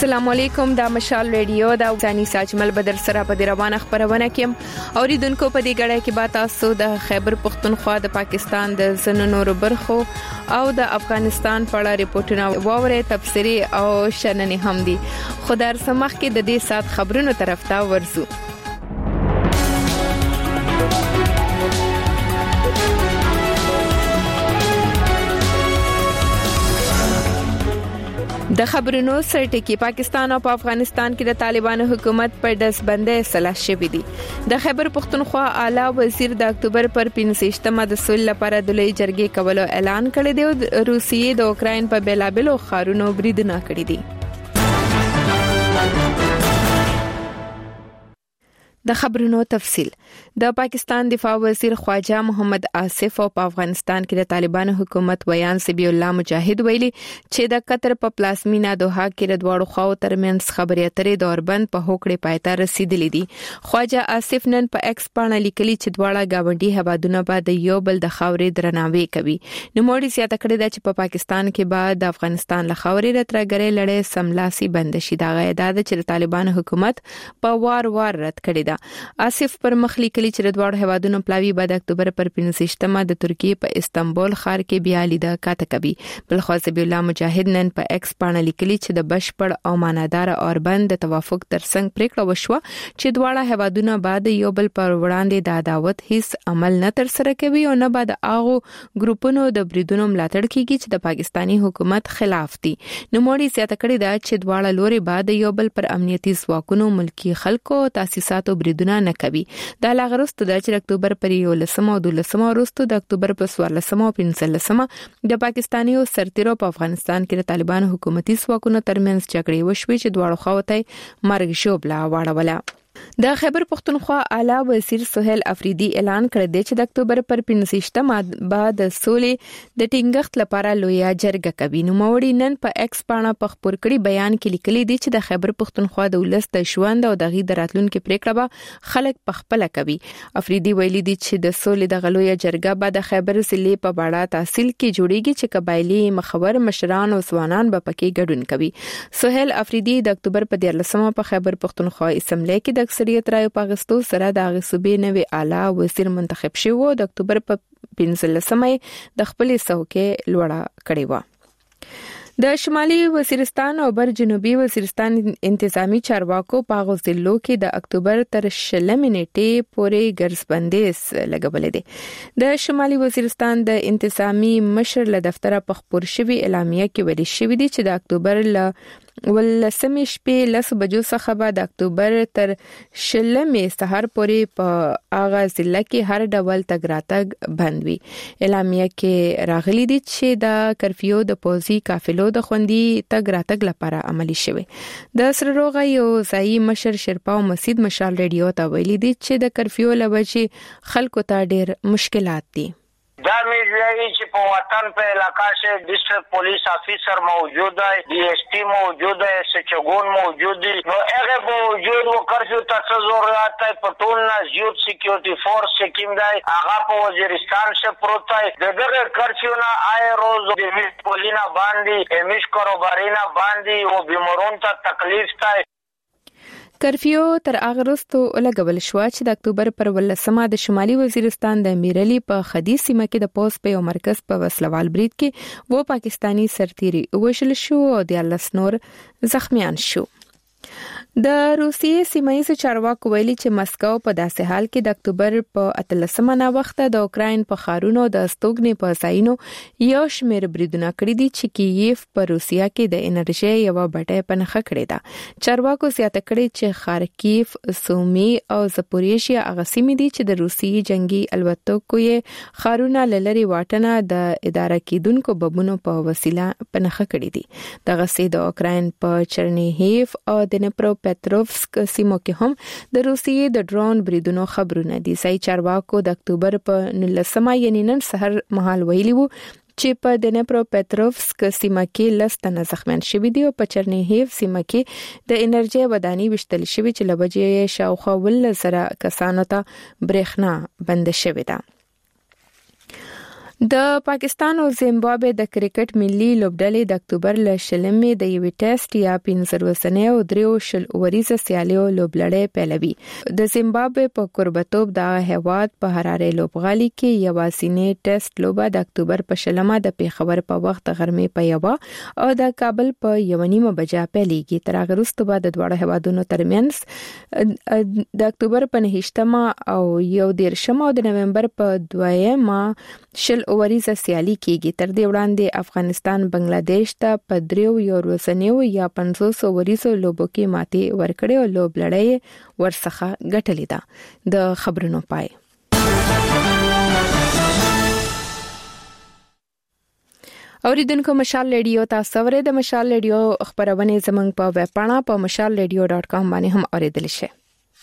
السلام علیکم دا مشال ریډیو دا ځاني ساجمل بدر سره په روانه خبرونه کيم اوریدونکو په دې غړې کې با تاسو د خیبر پختونخوا د پاکستان د زنونو برخو او د افغانستان په اړه ریپورتونه ووره تفسیری او شننې هم دي خدای سمخ کې د دې سات خبرونو طرف ته ورزو د خبرونو سرټکی پاکستان او افغانستان کې د طالبانو حکومت پر دسبندۍ اصلاح شوې دي د خیبر پختونخوا اعلی وزیر د اکتوبر پر 15مه د صلح لپاره د لوی جرګې کولو اعلان کړی دی او روسیې د اوکرين په بیلابلو خارونو بریدونه کړی دي د خبرونو تفصيل د پاکستان دفاع وزیر خواجه محمد آصف او په افغانستان کې د طالبانو حکومت ویان سبی الله مجاهد ویلي چې د قطر په پلاسمینا دوحه کې د دوړو خواو ترمنځ خبرې اترې دوربند په هوکړې پایته رسیدلې دي خواجه آصف نن په ایکس باندې لیکلي چې دواړه گاونډي هوادونه بعد یو بل د خاورې درناوي کوي نو موړي زیاته کړی دا چې په پاکستان کې بعد د افغانستان له خاورې راترګرې لړۍ سملاسي بند شي دا غیدا چې د طالبانو حکومت په وار رد کړی آصف پر مخلی کلی چې د دوړو هوادونو پلاوی بعد اکتوبر پر 15مه د ترکیه په استنبول ښار کې بیا لیده کاته کوي بل خو سبی الله مجاهد نن په ایکس باندې لیکلي چې د بشپړ او مانادار اوربند د توافق ترڅنګ پریکړه وشوه چې دوړو هوادونو بعد یو بل پر وړاندې د عداوت هیڅ عمل نه تر سره کوي او نه بعد اغو ګروپونو د بریدونو ملاتړ کوي چې د پاکستانی حکومت خلاف دي نو موړي زیاته کړی دا چې دوړو لوري بعد یو بل پر امنیتي ځواکونو ملکی خلکو تاسیساتو بریدونه نه کوي دا لاغرست د اکتوبر پر 11 او 12 وروسته د اکتوبر په 14 او 15 د پاکستاني او سرتیرو په افغانستان کې د طالبانو حکومتي ځواکونو ترمنځ جګړې وشوې چې دواړو خواته مرګ شوبلا واړوله د خیبر پختونخوا اعلی وزیر سہیل افریدی اعلان کړی دی چې د اکتوبر پر 15مه بعد سولې د ټینګښت لپاره لوی جرګه کوي نو موړي نن په ایکس باندې په خبر کړي بیان کې لیکلي دي چې د خیبر پختونخوا د ولس د ژوند او د غي دراتلونکو پریکړه به خلک په خپل کوي افریدی ویلي دي چې د سولې د غلوی جرګه بعد د خیبر ضلع په باړه تحصیل کې جوړیږي چې قبایلی مخور مشران او ځوانان به پکې ګډون کوي سہیل افریدی د اکتوبر په 13مه په خیبر پختونخوا اسمبلی کې د اکثریت رائے پاغستو سره د غصبې نوې اعلی وزیر منتخب شو د اکتوبر په 15مه د خپل څوکۍ لوړه کړې و د شمالي وزیرستان او بر جنوبي وزیرستان انتظامی چارواکو په غوښتلو کې د اکتوبر تر 16 نیټې پورې ګرځبندیز لګولې دي د شمالي وزیرستان د انتظامی مشر له دفتره په خبر شوی اعلامیه کې ویل شوی دی چې د اکتوبر له ولسمې شپې 10 بجو څخه بعد اکتوبر تر 16 سحر پورې په اغا ضلع کې هر ډول تګ راتګ بند وي اعلامیه کې راغلي دي چې د کرفیو د پوزي قافلو د خوندي تګ راتګ لپاره عملی شوی د سرروغه یو ځای مشر شرپاو مسجد مشال ریډیو ته ویلي دي چې د کرفیو لوجه خلکو ته ډېر مشکلات دي دا میږي چې په وطن په علاقہ سے ډسټرکټ پولیس افیسر موجود ہے ڈی ایس پی موجود ہے سچګون موجود دي نو هغه موجود و کرفیو ته ضرورت ہے پټول نه یوت سکیورټي فورس سکیم دی هغه په وزیرستان سے پروت ہے دغه کرفیو نه آی روز د پولینا باندې امیش کاروبارینا باندې او بیمارون ته تکلیف تای کرفیو تر اغرستو لګول شو چې د اکتوبر پر 18مه د شمالي وزیرستان د میرلی په خدي سیمه کې د پوس په یو مرکز په وسلوال برید کې و پاکستانی سرتیري وشل شو او د 10 نور زخمیان شو د روسیې سیمایي چارواکو ویلي چې مسکو په داسې حال کې د اکتوبر په 18مه نا وخت د اوکرين په خارونو د استوګنې په ځایونو یو شمېر بریدونه کړی دي چې کیف په روسیا کې د انرژي یو بټه پنخه کړی ده چارواکو زیاته کړی چې خارکیف سومي او زپوریشیا اغسیمې دي چې د روسیې جنگي الوتکو یې خارونه لری واټنه د اداره کیدونکو بمونو په وسیله پنخه کړی دي دغه سي د اوکرين په چرنیهیف او د نپرو پتروفسک سیمو کې هم د روسیې د ډرون بریدونو خبرونه دي ځای چارواکو د اکتوبر په 19مه یعنی نن سحر مهال ویلي وو چې په دنپرو پتروفسک سیمه کې لستنه زخمیان شوي دي او په چرنیهیف سیمه کې د انرژي ودانۍ وشتل شوی چې لوجې شاوخوا 1000 کسانو ته برېښنا بند شوې ده د پاکستان او زیمبابوې د کرکټ ملي لوبډلې د اکتوبر ل شلمې د یو ټیسټ یا 15 ورځې او 3 وریزه سیالیو لوبلړې پیلوي. د زیمبابوې په قربتوب د هیواد په حراره لوبغالي کې یوازینی ټیسټ لوبه د اکتوبر په شلمه د پیښور په وخت غرمې په یو او د کابل په 1:30 بجې پیلېږي. تر هغه وروسته به د دوه هیوادونو ترمنځ د اکتوبر په 9 او 11 او د نومبر په 2 وریزه سیالي کیږي. تر دې وړاندې افغانستان بنگلاديش ته په 3 ورځنیو یا 500 وریزو لوبو کې ماتې ورکړې او لوبلړۍ ورڅخه ګټلې ده. د خبرونو پای. اوریدونکو مشال ریډیو تاسو ورې د مشال ریډیو خبرونه زمنګ په ویب پاڼه په mashalradio.com باندې هم اوریدل شي.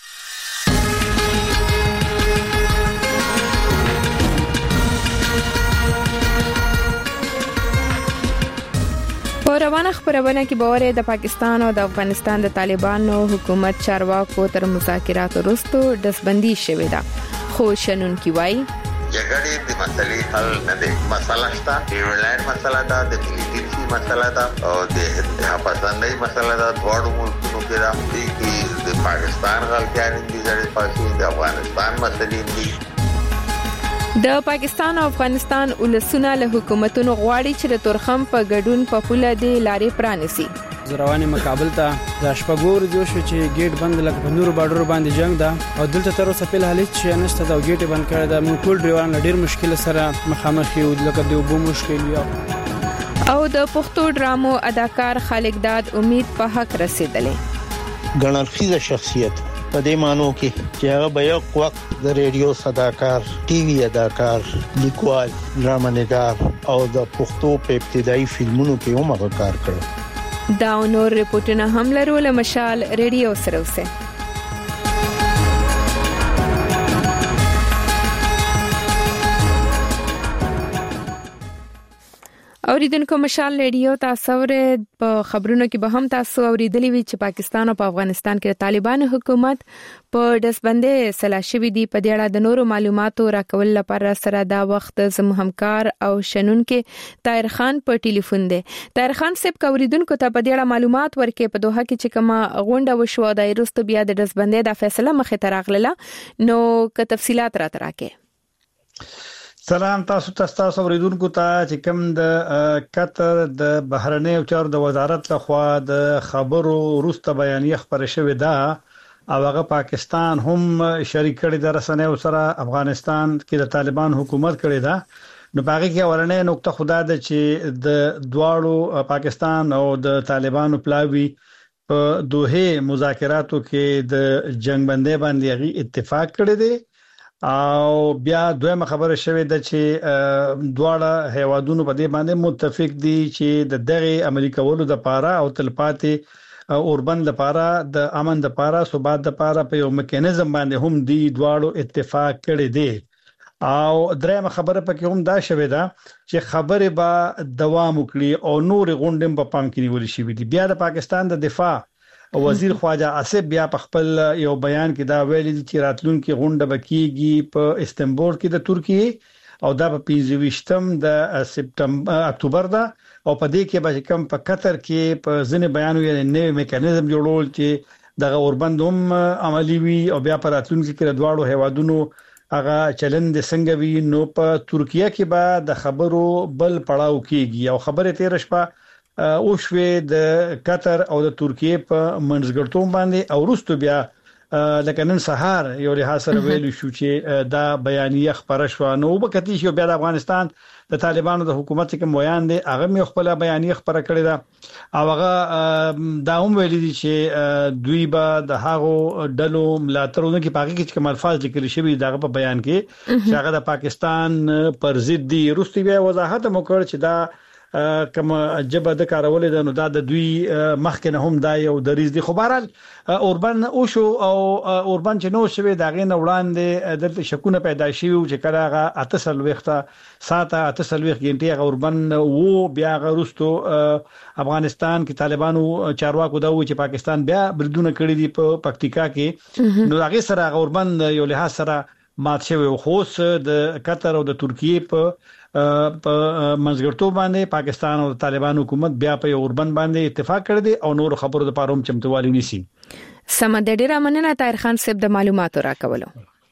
په روانه خبرونه کې باور د پاکستان او د افغانستان د طالبانو حکومت چارواکو تر مذاکرات وروسته دسبندي شوې ده. خو شنونکي وایي جګړې د مسلې حل نه دی. مسله شته، ایرلاین مسله ده، د فلیپینسي مسله ده او د پاکستاني مسله ده. دواړو ملکونو کې راځي د پاکستان غلطیان دي، د افغانستان مسلې دي. د پاکستان او افغانستان ولسونه له حکومتونو غواړي چې د تورخم په ګډون په پوله دی لارې پرانیسي. زروانې مقابل ته د شپږور جو شو چې ګیټ بند لکه په نورو بارډر باندې جنگ ده او دلته تر اوسه په حالت چې نشته دا ګیټ بند کړی دا موږ ټول ډیوان ډیر مشکل سره مخامخ یو لکه د وبو مشکل یو. او د پښتو ډرامو اداکار خالق داد امید په حق رسیدلې. ګڼلخیزه شخصیت په دې مانو کې چې هغه به یو وخت د ریډیو صداکار، ټي وي اداکار، لیکوال، ډرامانګار او د پښتو په ابتدایي فلمونو کې هم هغه کار کړی. دا نور رپورټونه هم لرو له مشال ریډیو سره اوسه. اوریدونکو مشال ریډیو تاسو ورې په خبرونو کې به هم تاسو اوریدلې وی چې پاکستان او په افغانستان کې طالبان حکومت په دسبندې سلاشوي دي. په دې اړه د نورو معلوماتو راکول لپاره سره دا وخت زمو همکار او شنونکو طاهر خان په ټلیفون دی. طاهر خان صاحب اوریدونکو ته په دې اړه معلومات ورکړي په دوحه کې چې کومه غونډه وشو د ایروستو بیا د دسبندې د فیصله مخې ته راغله نو که تفصيلات را تراکې. سلام تاسو اوریدونکو ته چې کوم د قطر د بهرنی چارو د وزارت لخوا د خبرو وروسته بیانیه خبره شوې ده او هغه پاکستان هم شریک کړي د رسنیو سره افغانستان کې د طالبان حکومت کړي ده. نو باقي کې ورنه نقطه خدا ده چې د دواړو پاکستان او د طالبانو پلاوی په دوه مذاکراتو کې د جنگ بندي باندې اتفاق کړی دی او بیا دویمه خبره شوې ده چې دواړه هیوادونو په دې باندې متفق دي چې د دغه عملی کولو د لپاره او تلپاتې اوربند لپاره د امن لپاره ثبات لپاره په یو میکانیزم باندې هم دي دواړو اتفاق کړی دی. او درېمه خبره پکې هم دا شوې ده چې خبره به دوام وکړي او نور غونډې په پام کې نیول شي. بیا د پاکستان د دفاع وزیر خواجه آصف بیا په خپل یو بیان کې دا ویلي چې راتلونکي غونډه بکیږي په استنبول کې د ترکیه او دا په 25 د سپتمبر اکتوبر ده او په دې کې به کوم په قطر کې په ځنې بیان ویل نوې میکانیزم جوړول چې دغه اوربند هم عملی وي او بیا په راتلونکي کې دواړو هیوادونو هغه چلند څنګه وي. نو په ترکیه کې به د خبرو بل پړاو کېږي او خبره تیر شپه او شوې د قطر او د ترکیه په منځګړتوب باندې او وروسته بیا لکه نن سهار یو له حاصل ویلو شو چې دا بیانیه خبره شو. نو وبکتی شو بیا د افغانستان د طالبانو د حکومت کې مویان دي هغه مې خپل بیانیه خبره کړې ده او هغه دا هم ویلي دي چې دوی به د هغو ډلو ملاتړونکو کې پاکي کې کوم الفاظ لیکل شوی دغه په بیان کې چې هغه د پاکستان پر ضد دي. وروسته بیا وضاحت وکړ چې دا کوم جبه د کارولې د نو د دوی مخکې نه هم دا یو دریز دي. خو بهرحال اوربن او شو او اوربن چې نو شوی دا غین وړاندې د شکونه پیدا شي چې کله هغه 8 وخته ساته 8 غنټه اوربن وو بیا غروستو افغانستان کې طالبانو چارواکو دا و چې پاکستان بیا بردونه کړی دي په پکتیکا کې. نو هغه سره اوربن یو له سره مات شوی خوص د قطر او د ترکیه په په منځګړتوب باندې پاکستان او طالبان حکومت بیا په اوربند باندې اتفاق کړی دی او نور خبرو د پاروم چمتووالي نیسي. سمد ډیره مننه طاهر خان صاحب د معلوماتو راکولو.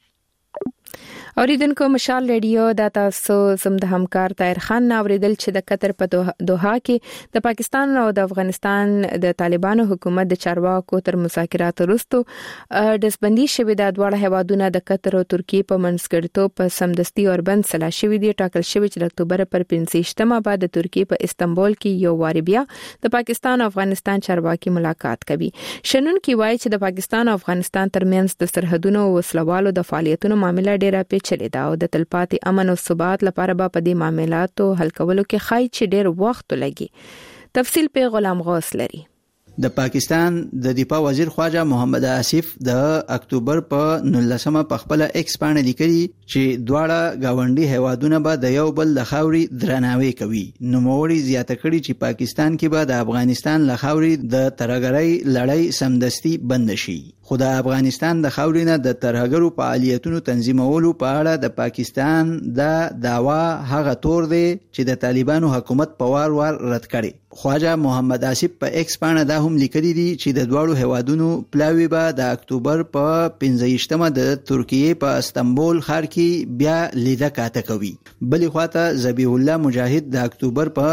اوریدونکو مشال ریډیو د تاسو زم د همکار طاهر خان اوریدل چې د قطر په دوحه کې د پاکستان او د افغانستان د طالبانو حکومت د چارواکو تر مذاکراتو وروسته دسبندي شوې د دواړه هیوادونو د قطر او ترکیه په منځګړیتوب په سمدستي اوربند سلا شوې دي. ټاکل شوی چې د اکتوبر پر 15 بعد د ترکیه په استنبول کې یو واری بیا د پاکستان او افغانستان چارواکي ملاقات کوي. شنن کې وایي چې د پاکستان او افغانستان ترمنځ د سرحدونو او وسلوالو د فعالیتونو معاملې ډېره چلی دا او د تلپاتې امن او ثبات لپاره به په دې معاملاتو حل کولو کې خای چې ډېر وخت لګي. تفصیل په غلام غوث لري. د پاکستان د دفاع وزیر خواجه محمد آصف د اکتوبر په 19 په خپل ایکس باندې لیکلي چې دواړه گاونډي هیوادونه به د یو بل د خاوري درناوی کوي. نو موري زیاته کړي چې پاکستان کې به د افغانستان له خاوري د ترهګرۍ لړۍ سمدستي بند شي. خو د افغانستان د خاورینه د ترهګرو فعالیتونو تنظیمولو په اړه د پاکستان د داوا هغه تور دی چې د طالبانو حکومت په وار وار رد کړي. خواجه محمد آصف په ایکس باندې دا هم لیکلي دي چې د دواړو هیوادونو پلاوی به د اکتوبر په 15 د ترکیه په استنبول ښار کې بیا لیده کاته کوي. بلې خواته ذبیح الله مجاهد د اکتوبر په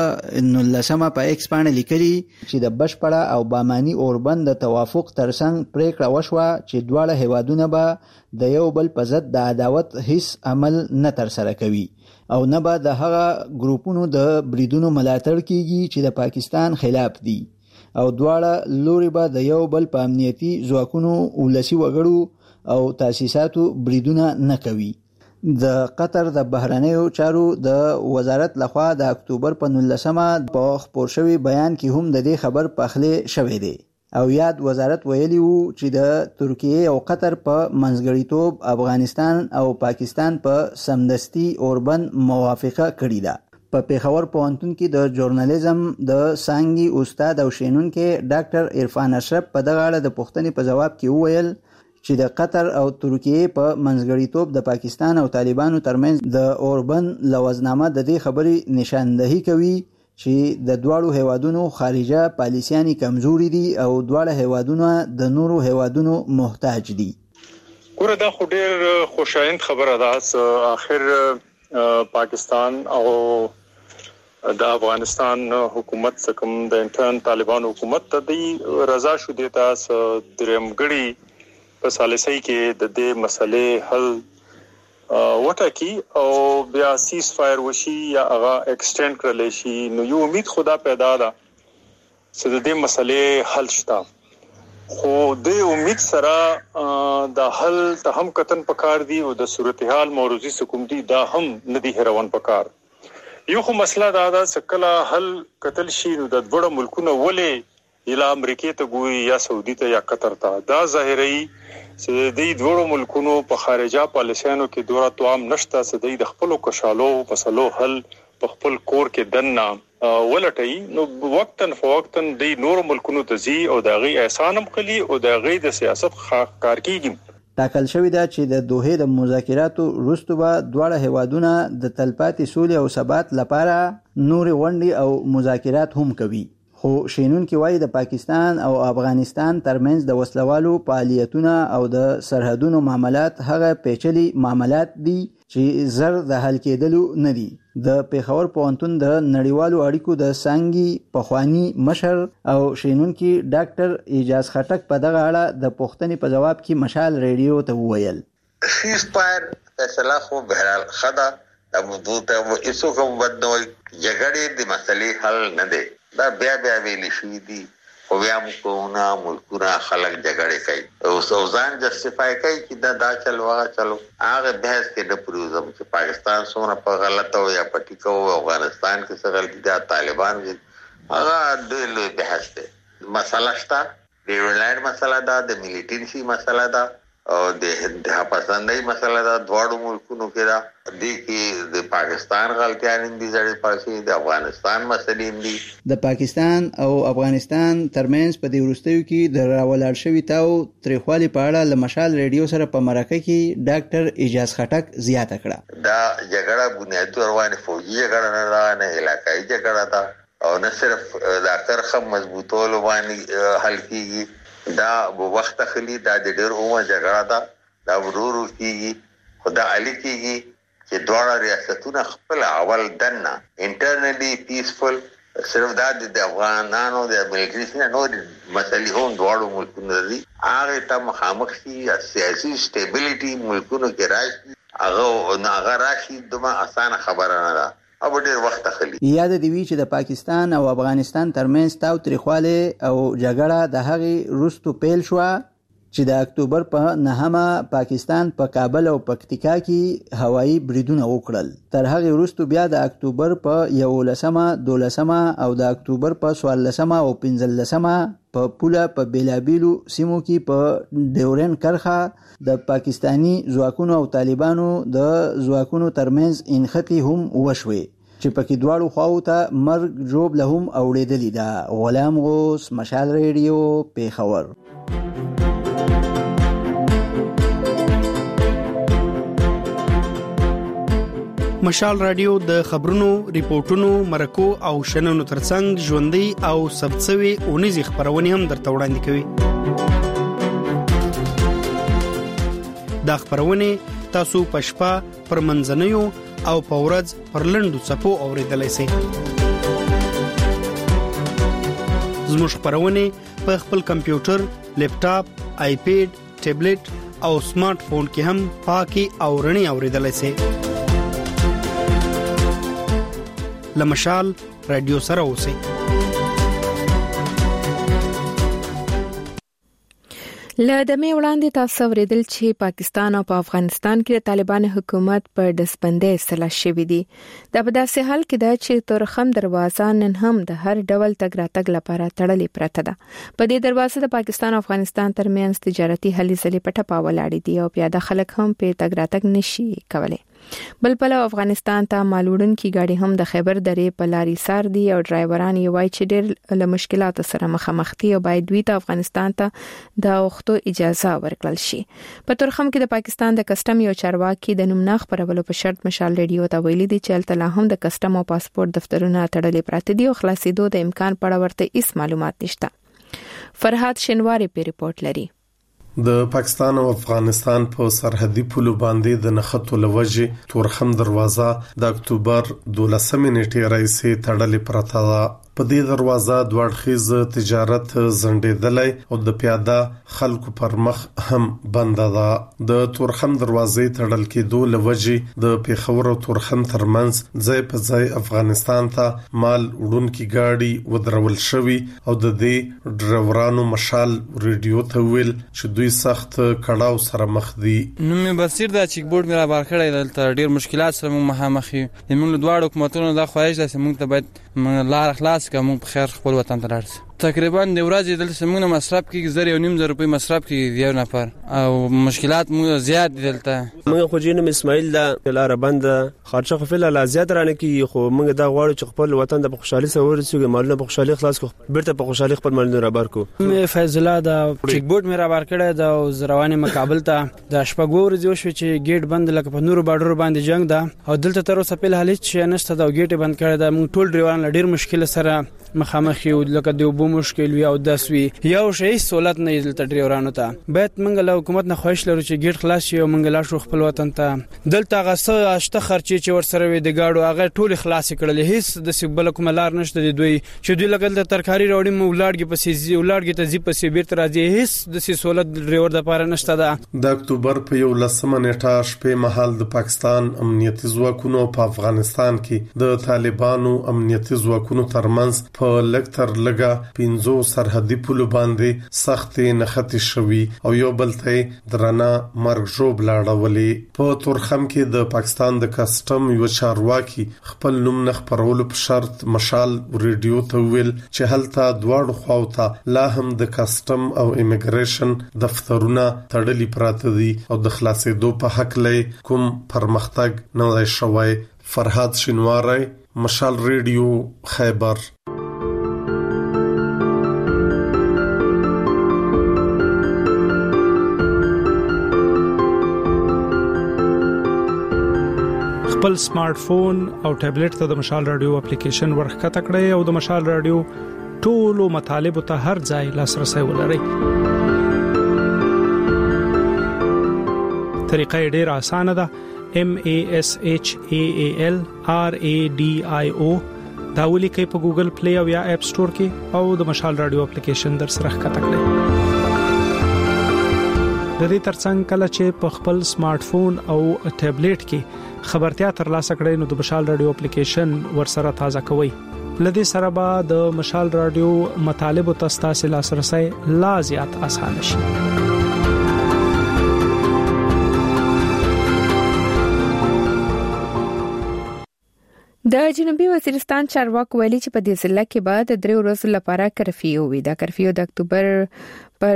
19 په ایکس باندې لیکلي چې د بشپړه او بامانی اوربند د توافق ترڅنګ پریکړه وشوه چې دواړه هیوادونه به د یو بل په ضد د عداوت هیڅ عمل نه ترسره کوي او نه به د هغه ګروپونو د بریدونو ملاتړ کیږي چې د پاکستان خلاف دي او دواړه لوري به د یو بل په امنیتي ځواکونو ولسی وګړو او تاسیساتو بریدونه نه کوي. د قطر د بهرنیو چارو د وزارت لخوا د اکتوبر په 19 په خبر شوی بیان کې هم د دې خبر پخله شوې دی او یاد وزارت ویلی وو چې د ترکیه او قطر په منځګړیتوب افغانستان او پاکستان په سمدستي اوربند موافقه کړې ده. په پیښور پوهنتون کې د ژورنالیزم د څانګې استاد او شینونکو ډاکټر عرفان اشرف په دغه اړه د پوښتنې په جواب کې وویل چې د قطر او ترکیه په منځګړیتوب د پاکستان او طالبانو ترمنځ د اوربند لوزنامه د دې خبرې نشاندهي کوي چې د دواړو هیوادونو خارجه پالیسیانی کمزوري دي او دواړه هیوادونه د نورو هیوادونو محتاج دي. ګوره دا خو ډېر خوشایند خبره ده. اخر پاکستان او د افغانستان حکومت څخه د انټرن طالبان حکومت ته دی رضا شو دیتا درمګړي په سالسۍ کې د دې مسلې حل وټاکی او بیا سیز فایر وشي یا هغه ایکسټند کړل شي. نو یو امید خدا پیدا ده چې د دې مسلې حل شته. خو د امید سره د حل ته هم کتن پکار دی او د صورتحال موروثي حکومتي دا هم ندي هروان پکار. یو خو مسله دا ده چې کله حل قتل شي نو د وړو ملکونو ولې یا امریکا ته ګوي یا سعودي ته یا قطر ته دا ظاهري چې د دې دوه ملکونو په خارجه پالیسیانو کې دوره توام نشته چې د خپل کشالو فصلو حل په خپل کور کې دنه ولټي. نو وقتن فوقتن د نور ملکونو ته زی او د غي احسانم خلی او د غي د سیاست کار کیږي. ټاکل شوی دا چې د دوحه د مذاکراتو وروسته به دواړه هیوادونه د تلپاتې سولې او ثبات لپاره نور غونډې او مذاکرات هم کوي. خو شینون کې وایي د پاکستان او افغانستان ترمنځ د وسلوالو فعالیتونه او د سرحدونو معاملات هغه پیچلي معاملات دي چې زر د حل کېدلو نه دي. د پیښور پوهنتون د نړیوالو اړیکو د څانګې پخوانی مشر او شینون کې ډاکټر اعجاز خټک په دغه اړه د پوښتنې په جواب کې مشال ریډیو ته وویل سیز فایر فیصله خو بهرحال خدا د موضوع ته ایسو کوم بدنوي جګړې د مسلې حل نه دی. دا بیا ویل شوی دي خو بیا موږ ملکونه خلک جګړې کوي او ځان جسټیفای کوي چې دا چلو هغه چلو هغه بحث کې د پروزم چې پاکستان څونه په غلطه او یا پټی کو افغانستان کې څه غلطي ده طالبان هغه د لوی بحث ده. مسله شته د ویلایت مسله ده د ملیټنسي مسله ده او د انتها پسندۍ مسله دا دواړو ملکونو کې دا د کې د پاکستان غلطیان دي ځړې پاسې د افغانستان مسلې دي. د پاکستان او افغانستان ترمنځ په دې وروستیو کې د راولاړ شوی تاو تریخوالي په اړه له مشال ریډیو سره په مرکه کې ډاکټر اجاز خټک زیاته کړه. دا جګړه بنیادی روانه فوجي جګړه نه ده، نه علاقایي جګړه ده او نه صرف د کرخه مضبوطولو باندې حل کیږي. دا وخت خلی دا د ډېر عمر جګړه ده، دا ورورو کیږي، خدا علي کیږي چې دواړه ریاستونه خپل اول دنه انټرنلی پیسفل صرف دا د افغانانو د ملګری سره نور مسلې هم دواړو ملکونو دي هغه ته مخامخ شي. سیاسي stability ملکونو کې راشي هغه راشي دمه اسانه خبره نه ده او ډېر وخت اخلي. یاد دی وی چې د پاکستان او افغانستان ترمنځ تاو تریخواله او جګړه د هغې وروستو پیل شو چې د اکتوبر په 9 پاکستان په کابل او پکتیکا کې هوایي بریدونه وکړل. تر هغې وروستو بیا د اکتوبر په 11 12 او د اکتوبر په 14 او 15 په پوله په بیلابیلو سیمو کې په ډیورن کرخه د پاکستانی ځواکونو او طالبانو د ځواکونو ترمنځ انختی هم وشوي چې پکې دواړو خواو ته مرګ جوړ له هم اوړېدلی ده. غلام غوث، مشال ریډیو، پیښور. مشال رادیو د خبرونو، ریپورتونو، مرکو او شننو ترڅنګ ژوندۍ او ثبتسوي اونیزې خبرونه هم درته وړاندې کوي. دا خبرونه تاسو په شپه پر منځنیو او په ورځ پر لنډو څپو اوریدلای شئ. زموږ خبرونه په خپل کمپیوټر، لیپټاپ، آیپیډ، ټابلیټ او سمارټ فون کې هم پاکي او رڼي اوریدلای شئ. لمشال رادیو سره اوسئ. لدمه وړاندې تاسو ورېدل چې پاکستان او په افغانستان کې د طالبان حکومت پر دسبندۍ اصلاح شوې دي. دا په داسې حال کې ده چې تورخم دروازه نن هم د هر ډول تګ راتګ لپاره تړلې پرته ده. په دې دروازه د پاکستان او افغانستان ترمنځ تجارتي هلې ځلې په ټپه ولاړې دي او پیاده خلک هم په تګ راتګ نشي کولای. بل پله افغانستان ته مالوړونکي گاډي هم د خیبر درې په لاري سار دي او ډرایوران یې وایي چې ډېر له مشکلاتو سره مخامخ دي او باید دوی ته افغانستان ته د اوختو اجازه ورکړل شي. په تورخم کې د پاکستان د کسټم یو چارواکي د نوم نه خبرولو په شرط مشال ریډیو ته ویلي دي چې الته هم د کسټم او پاسپورت دفترونه تړلې پراته دي او خلاصېدو د امکان په اړه ورته هیڅ معلومات نشته. فرحات شنواری په ریپورت لري. د پاکستان او افغانستان په سرحدي پولو باندې د نښتو لوجې تورخم دروازه د اکتوبر 12 نیټې راځي تړلې پراته ده. په دې دروازه دوړخیز تجارت زندېدلای او د پیاده خلکو پر مخ هم بند ده. د تورخم دروازې تړل کېدو لوجې د پیښور او تورخم ترمنځ ځای په ځای افغانستان ته مال وړونکي گاډي ودرول شوی او د دې ډرایورانو مشال ریډیو ته ویل چې دوی سخت کړهو سره مخ دي. نو مې بصیر دا چې بورډ مې را بار کړی دلته ډیر مشکلات سره مخامخ یو. موږ دواړو حکومتونو دا خواهش ده چې موږ ته باید لار خلاص کوم په خیر خپل وطن ته لاړ شو. تقریبا د ورځې دلته موږ مصرف کې 1.5 روپۍ مصرف کې یو نفر او مشکلات موږ زیات دلته. موږ خو جنم اسماعیل دا لار بند خرچه خو فل لا زیات رانه کې خو موږ دا غواړو چې خپل وطن د خوشحالي سره ورسېږو، مالونه په خوشحالي خلاص کو، بیرته په خوشحالي خپل مالونه را بار کو. مې فیض الله دا چیک بورډ مې را بار کړی دا رواني مقابل ته د شپږ ورځې وشو چې گیټ بند لکه په نورو بارډر باندې جنگ ده او دلته تر اوسه په حالت چې نشته دا گیټ بند کړی دا موږ ټول ډریوان ډیر مشکل سره مخامخ یو لکه د وبو مشکل وي او داسوي یو شی سہولت نه دلته ډریورانو ته. باید موږ له حکومت نه خواهش لرو چې گیټ خلاص شي او موږ لا شو خپل وطن ته دلته غسه اشته خرچي چې ور سره وي د گاډو هغه ټول خلاص کړل. هیڅ د سیبل کوم لار نشته د دوی چې دوی لګل د ترکاری راوړي مولاړګي پسې زی ولاړګي ته زی پسې بیرته راځي. هیڅ د سہولت ډریور د پاره نشته ده. د اکتوبر په 11 نیټه شپې مهال د پاکستان امنیتي ځواکونو په افغانستان کې د طالبانو امنیتي ځواکونو ترمنځ په لکتر لګا 15 سرحدي پولو باندې سخت نښتې شوې او یو بل ته درنه مرګ ژوب لاړولې. په تورخم کې د پاکستان د کسټم یو چارواکي خپل نوم نه خبرولو په شرط مشال ریډیو ته ویل چې هلته دواړو خواوته لا هم د کسټم او امیګریشن دفترونه تړلي پراته دي او د خلاصېدو په حق لې کوم پرمختګ نه دی شوی. فرهاد شینواری، مشال ریډیو، خیبر. خپل سمارټ فون او ټابلیټ ته د مشال رادیو اپلیکیشن ورخکته کړئ او د مشال رادیو ټولو مطالبه ته هر ځای لاسرسي ولرئ. طریقه ډېره اسانه ده. MASHAAL RADIO دا ولیکئ په ګوګل پلی او یا اپ سٹور کې او د مشال رادیو اپلیکیشن در سره ښکته کړئ. د دې ترڅنګ کله چې په خپل سمارټ فون او ټابلیټ کې خبرتیا ترلاسه کړئ نو د مشال رادیو اپلیکیشن ورسره تازه کوئ. لدې سره به د مشال رادیو مطالب او تاسو لاسرسي لا زیات آسان شي. د جنوبي وزیرستان چارواکو ویلي چې په دې ضلع کې بعد 3 ورځې لپاره کرفیو وي. دا کرفیو د اکتوبر پر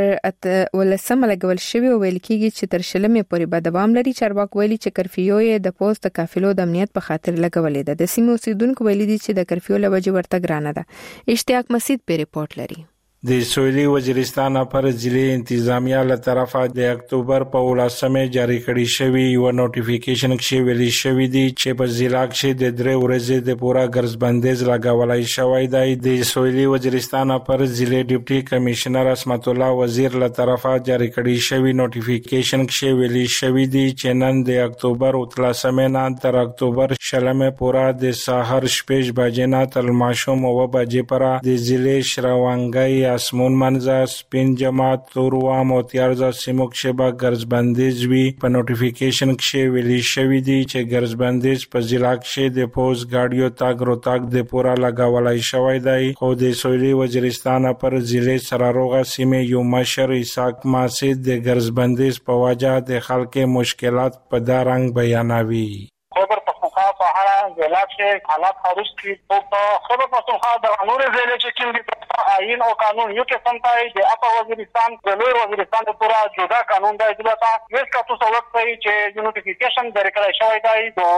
18 لګول شوی او ویل کېږي چې تر 20 پورې به دوام لري. چارواکو ویلي چې کرفیو یې د پوسټ قافلو د امنیت په خاطر لګولې ده. د سیمې اوسیدونکو ویلي دي چې د کرفیو لوجه ورته ګرانه ده. اشتیاق مسعود په ریپورت لري. د سویلي وزیرستان پر ضلع انتظامیه له طرفه د اکتوبر په 18 جاری کړی شوی یو نوټیفیکیشن کې ویلي شوی دی چې په ضلع کې د 3 ورځې د پورا ګرځبندیز لګولای شوی دی. د سویلي وزیرستان پر ضلع ډیپټي کمشنر اسمت الله وزیر له طرفه جاری کړی شوی نوټیفیکیشن کې ویلي شوی دی چې نن د اکتوبر 18 نه تر اکتوبر 16 پورا د سحر 6 بجې نه تر ماشوم 9 بجې پورا د ضلع شراوانګي اسمون منځه سپین جماعت توروا موتیارزا سیمو کې به ګرځبندیز وی. په نوټیفیکیشن کې ویلي شوی دی چې ګرځبندیز په ضلع کې د پوز گاډیو تاګ روتاګ د پورا لګولای شوی دی. خو د سویلي وزیرستان پر ضلع سراروغه سیمې یو مشر اسحاق ماسید د ګرځبندیز په وجه د خلکو مشکلات په دارنګ بیانوي. خبر پختونخوا په هغه ضلع کې حالات خارج کی او په خبر پختونخوا د نور ضلع چې کوم دي آئین او قانون یو کې سمتای د اپا وزیرستان د لوی وزیرستان د پورا جدا قانون دی. دلته ویس کا تاسو وخت چې نوټیفیکیشن درکړای شوی دی د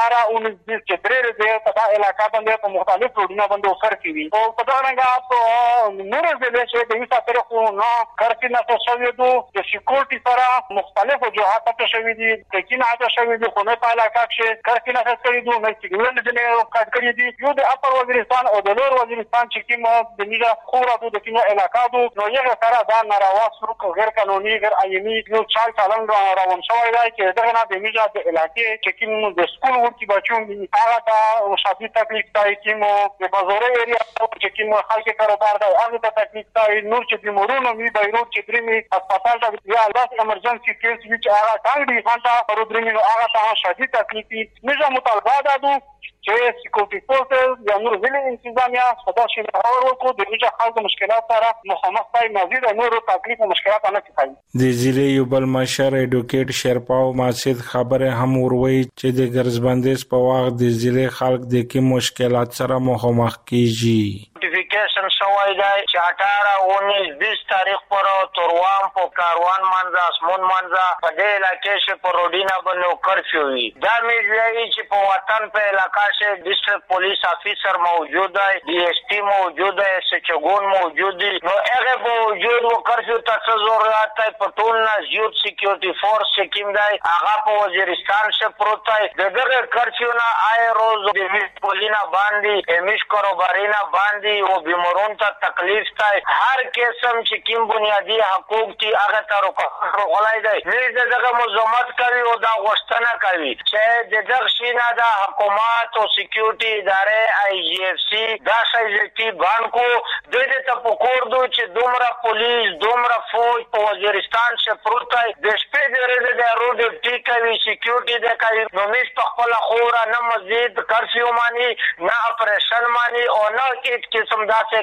18-19 چې درې ورځې په علاقې باندې په مختلف روډونو باندې وکړ کیږي او په دا رنګه په نور ضلع چې د یو ساتره خو نه کارتي نه تاسو یو د سکیورټي سره مختلف وجوهات ته شوی دي چې نه اته شوی دي خو نه په علاقې کې کارتي نه تاسو یو نه چې ولې نه کړی دي. یو د اپا وزیرستان او د لوی وزیرستان چې کومه د میجا خورا د کینو علاقو نو یو سره دا ناروا سلوک غیر قانوني غیر آئینی یو چال چلن روان شوی دی چې دغه نه د میجا د علاقې چې کوم د سکول ورکی بچون دي هغه ته شادي تکلیف دی کومو د بازار ایریا چې کوم خلک کاروبار دی هغه ته تکلیف دی. نور چې د مورونو می بیروت چې درمي هسپتال ته یا لاس ایمرجنسي کیس چې هغه څنګه دی ځانته ورو درمي هغه ته شادي تکلیف میجا مطالبه ده چې سکیورټي فورسز یا نور ضلع انتظامیه صدا شي باور وکړو د میجا خلکو مشکلات سره مخامخ پای مزید نور تکلیف او مشکلات نه کوي. د ضلع یو بل مشر ایډوکیټ شرپاو ماسید خبره هم وروي چې د ګرځبندیز په وخت د ضلع خلک د کوم مشکلات سره مخامخ کیږي. نوټیفیکیشن شوی دی چې 18-19-20 تاریخ پر توروان په کاروان منځ اسمون منځ په دې علاقې کې په روډینا باندې کرفیو وي. دا میږي چې په وطن په علاقې کې ډیسټریکټ پولیس افیسر موجود دی, D S P موجود دی, سچګون موجود دی. نو هغه موجود و کرفیو ته ضرورت دی په ټول نه زیات سکیورټي فورس چې کوم دی هغه په وزیرستان کې پروت دی. دغه کرفیو نه آی روز د پولینا باندې امیش کاروبارینا باندې او بیمارون ته تکلیف دی. هر قسم چې کوم بنیادی حقوق دي هغه ته ورغلای دی. نه دغه مزاحمت کوي او دا غوښتنه کوي چې دغه شینه د حکومت او سکیورټي ادارې آی جی اف سی دا شایستی بانکو د دې ته پکوردو چې دومره پولیس دومره فوج په وزیرستان کې پروت دی. د شپې درې د روډ ټیکوي سکیورټي د کوي نو مش په خپل خورا نه مزید کرفیو مانی نه اپریشن مانی او نه هیڅ قسم داسې اقدامات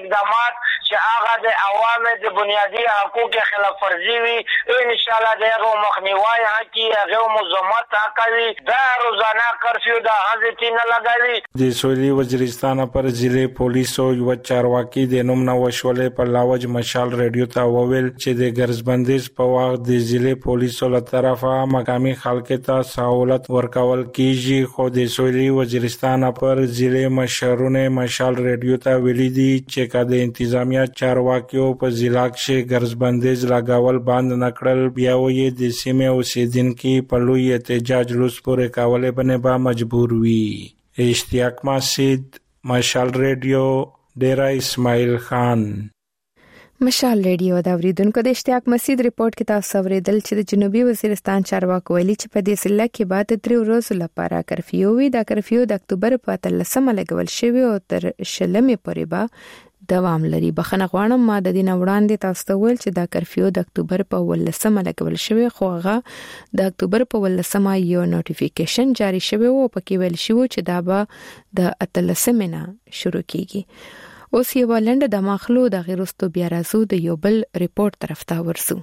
حکومت چې هغه د عوامو د بنیادی حقوق خلاف ورزي وي ان شاء الله دغه مخنیوي حقي هغه مزمت کوي دا روزانه کرفیو دا حاضرتی نه لګوي. د سویلي وزیرستان پر ضلع پولیسو یو چارواکي د نوم نو وشولې په لاوج مشال ریډیو ته وویل چې د ګرځبندیز په وخت د ضلع پولیسو له طرفه مقامي خلکو ته سہولت ورکول کیږي خو د سویلي وزیرستان پر ضلع مشرونه مشال ریډیو ته ویلي دي چې کله د انتظامیه چارواکیو په ضلع کې ګرځبندیز لګاول بند نکړل بیا یې د سیمې اوسیدونکو په لوی احتجاج لوس پورې کولې بنه با مجبور وي. اشتیاق مسجد مشال ریډیو ډیرا اسماعیل خان. مشال ریډیو دا وریدونکو د اشتیاق مسجد ریپورت کې تاسو اوریدل چې د جنوبي وزیرستان چارواکو ویلي چې په دې ضلع کې بعد 3 ورځې لپاره کرفیو وي. دا کرفیو د اکتوبر په 13 لګول شوی او تر 20 پورې به دوام لري. بخښنه غواړم ما د دې نه وړاندې تاسو ته ویل چې دا کرفیو د اکتوبر په 18 لګول شوی خو هغه د اکتوبر په 18 یو نوټیفیکیشن جاری شوی او پکې ویل شوی چې دا به د 18 نه شروع کیږي. اوس یو ولنډ د مخلو د غیرستو بیا راځو د یو بل ریپورت طرف ته ورسو.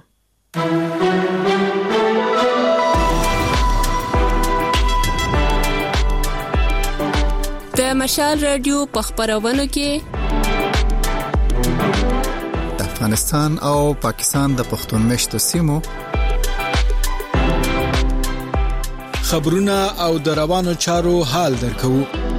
د مشال رادیو په خبرونو کې افغانستان او پاکستان د پښتون مشتو سیمو خبرونه او د روانو چارو حال درکو.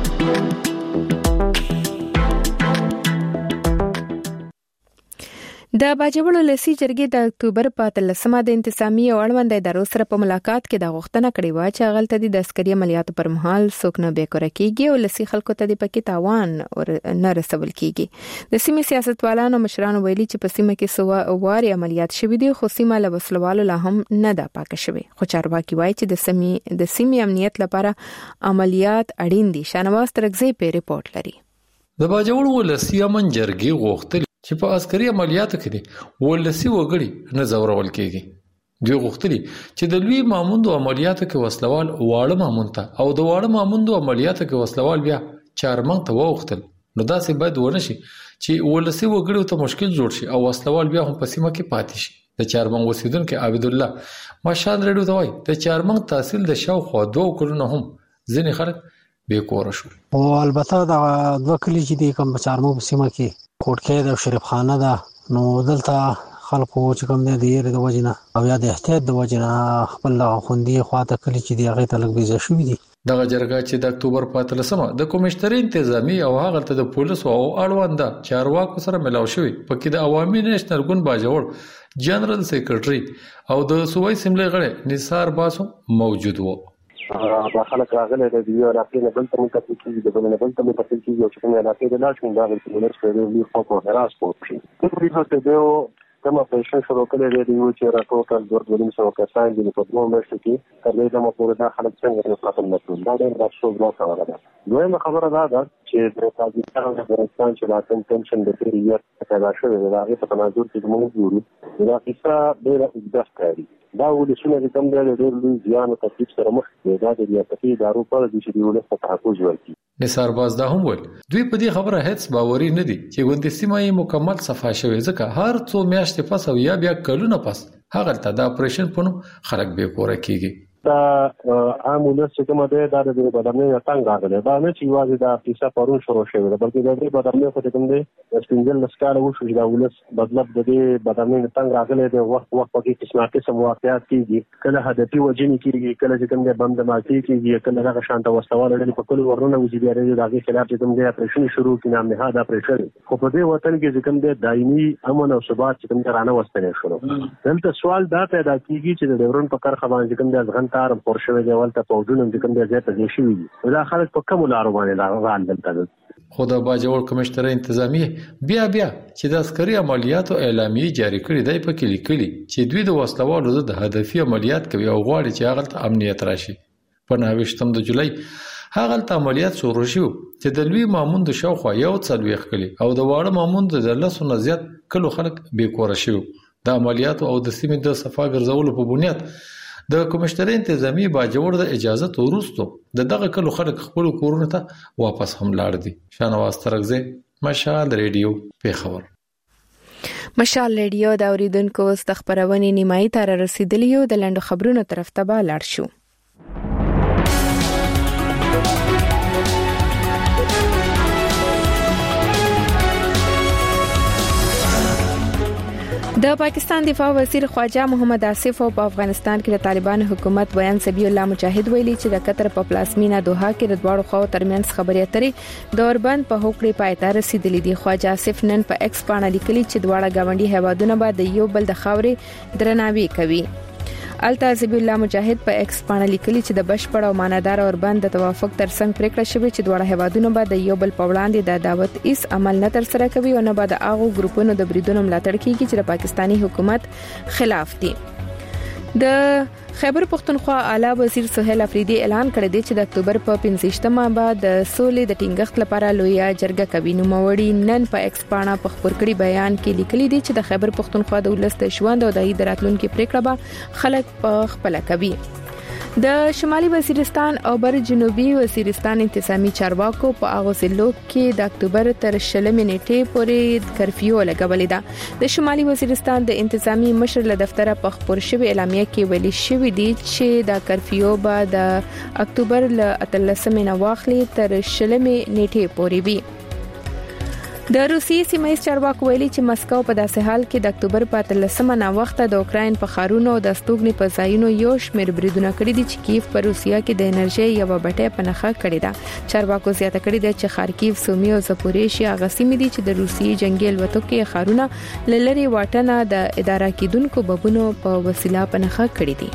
د باجوړو لسی جرګې د اکتوبر په 13 د انتظامی او اړوند ادارو سره په ملاقات کې د غوښتنه کړې و چې غلطه دي د عسکري عملیاتو پر مهال څوک نه بیکاره کیږي او لسی خلکو ته د پکې تاوان نه رسول کیږي. د سیمې سیاستوالانو مشرانو ویلي چې په سیمه کې واري عملیات شوې دي خو سیمه له وسلوالو لا هم نه ده پاکه شوې. خو چارواکي وایي چې د سیمې امنیت لپاره عملیات اړین دي. شانواز ترغزي په ریپورت لري. د باجوړو لسی امن جرګې غوښتل چې په عسکري عملیاتو کې دي ولسی وګړي نه زورول کېږي. دوی غوښتلي چې د لوی ماموندو عملیاتو کې وسلوال واړه مامون ته او د واړه ماموندو عملیاتو کې وسلوال بیا چارمنګ ته وغوښتل. نو داسې باید ونه شي چې ولسی وګړي ته مشکل جوړ شي او وسلوال بیا هم په سیمه کې پاتې شي. د چارمنګ اوسیدونکو عبد الله مشال ریډیو ته وایي د چارمنګ تحصیل د شاوخوا 2 کلونو هم ځینې خلک بیکور شو. او البته د 2 کلی چې د کوم چارمنګ سیمه کې کوټکې د شریف خانه ده نو دلته خلکو چې کوم د یې د وجنه او یا د احتیاط د وجنه خپل خوندي خواته کلی چې دی هغه ته لګ بيزه شوې دي. دغه جرګه چې د اکتوبر په 13 د کمشنر انتظامی او هغه ته د پولیسو او اړوند چارواکو سره ملاو شوی پکې د عوامي نېشنل ګوند باجوړ جنرال سیکریټري او د صوبایي سیملې غړي نثار باسو موجود وو. خلک راغلي د یو راپې نه بل ته متفق کیږي د بل نه بل ته متفق کیږي چې کومه راپې د لاس دا د پولیس په لوري خو هراس کوي. په دې حالت کې کوم اپریشن شروع کړی دی چې راټوټل 2.5 کسان دي په دوه میاشتو کې تر دې دمه پورې دا خلک څنګه خپل مسؤل دا د راشو بلاک راغله. دویمه خبره دا ده چې د پاکستان او افغانستان چې د ټنشن د پیریډ پیدا شوی دی هغه په تناظر کې موږ ګورو دا کیسه ډېره اوږده ښکاري. دا ولسونه چې کوم ډېر لوی زیان او تکلیف سره مخ دي دا د ریاستي ادارو په اړه چې د ولس په تحفظ ورکړي. نثار باز دا هم ول دوی په دې خبره هیڅ باوري نه دي چې ګوندې سیمه یې مکمل صفا شوی ځکه هر څو میاشتې پس او یا بیا کلونه پس هغه ته د اپریشن په نوم خلک به کور کېږي. دا عام ولس چې کومه ده دا د بدامنۍ څنګه راغله دا نه چې واځي دا پیسه پرون شروع شوی ده بلکې د دې بدامنۍ په کوم ده سپینځل مسکاله وشو چې دا ولس بدلب د دې بدامنۍ څنګه راغله د وخت په کې قسم واقعیت کیږي کله هدفي وجنی کیږي کله چې کوم ده بند ماتي کیږي کله هغه شانته وسوال لري په کل ورونه وځي بیا د هغه خلاف چې کوم ده اپریشن شروع کینه نه دا اپریشن خو په دې وطن کې چې کوم ده دایمي امن او ثبات چې کوم ده رانه وستنه شروع دلته سوال دا پیدا کیږي چې د ډیورن په کار خبرې کوم ده ځغن تار پورشوي دی ولته په وجودم چې کوم دی زیاته دي شي دا خلک په کوم لارو باندې روان دي. خو د باجوړ کمشنر انتظامی بیا چې د عسکري عملیاتو اعلامیه جاری کړې دی په کې لیکلي چې دوی د وسلوالو د هدفي عملیات کوي او غواړي چې هغه امنیت راشي. په 29 د جولای هغه عملیات شروع شو چې د لوی مامون د شاوخوا یو څلويخ کلی او د واړه مامون د لسو نه زیات کلو خلک بیکور شو. د عملیات او د سیمې د صفا ګرځولو په بنیاد د کمشنر انتظامی باجوړ د اجازه وروسته دغه کلو خلک خپل کورونه ته واپس هم لاړ دي. شانواز ترغزي مشال ریډیو پیښور. مشال رادیو د اوریدونکو استخبارونې نیمایي تر رسیدلیو د لندو خبرونو طرف ته به لاړ شو. د پاکستان دفاع وزیر خواجه محمد آصف په افغانستان کې د طالبان حکومت ویان سبی الله مجاهد ویلي چې د قطر په پلاسمینا دوحه کې د دواړو خواو ترمنځ خبرې اترې دوربند په هوکړې پای ته رسیدلې دي. خواجه آصف نن په ایکس باندې لیکلي چې دواړه گاونډي هیوادونه به د یو بل د خاورې درناوی کوي. التازبی الله مجاهد په ایکس باندې لیکلي چې د بشپړ او مانادار اوربند د توافق ترڅنګ پریکړه شوې چې دواړه هیوادونه به د یو بل په وړاندې د دعوت ایس عمل نه تر سره کوي او نه به د هغو ګروپونو د بریدونو ملاتړ کوي چې د پاکستاني حکومت خلاف دي. د خیبر پختونخوا اعلی وزیر سهیل افریدی اعلان کړی دی چې د اکتوبر په 15مه بعد د سولې د ټینګښت لپاره لویه جرګه کوي. نو موړي نن په ایکس باندې په خبر کړي بیان کې لیکلي دي چې د خیبر پختونخوا د ولست ژوند او د راتلونکو پریکړه به خلک په خپل کوي. د شمالي وزیرستان او بر جنوبي وزیرستان انتظامی چارواکو په هغه ضلعو کې د اکتوبر تر 20 نیټې پورې کرفیو لګولې ده. د شمالي وزیرستان د انتظامی مشر له دفتره په خبر شوی اعلامیه کې ویلي شوی دی چې د کرفیو به د اکتوبر ل 13 نه واخلي تر 20 نیټې پورې وي. د روسیې سیمایي چارواکو ویلي چې مسکو په داسې حال کې د اکتوبر په 13 نه وخت د اوکراین په خارونو د استوګنې په ځایونو یو شمېر بریدونه کړي دي چې کیف په روسیا کې د انرژي یو بټۍ په نخښه کړې ده. چارواکو زیاته کړي دي چې خارکیف، سومي او زپوریشیا غسیمې دي چې د روسیې جنگي الوتکو خارونه لری واټنه د اداره کیدونکو ببونو په وسیله په نخښه کړي دي.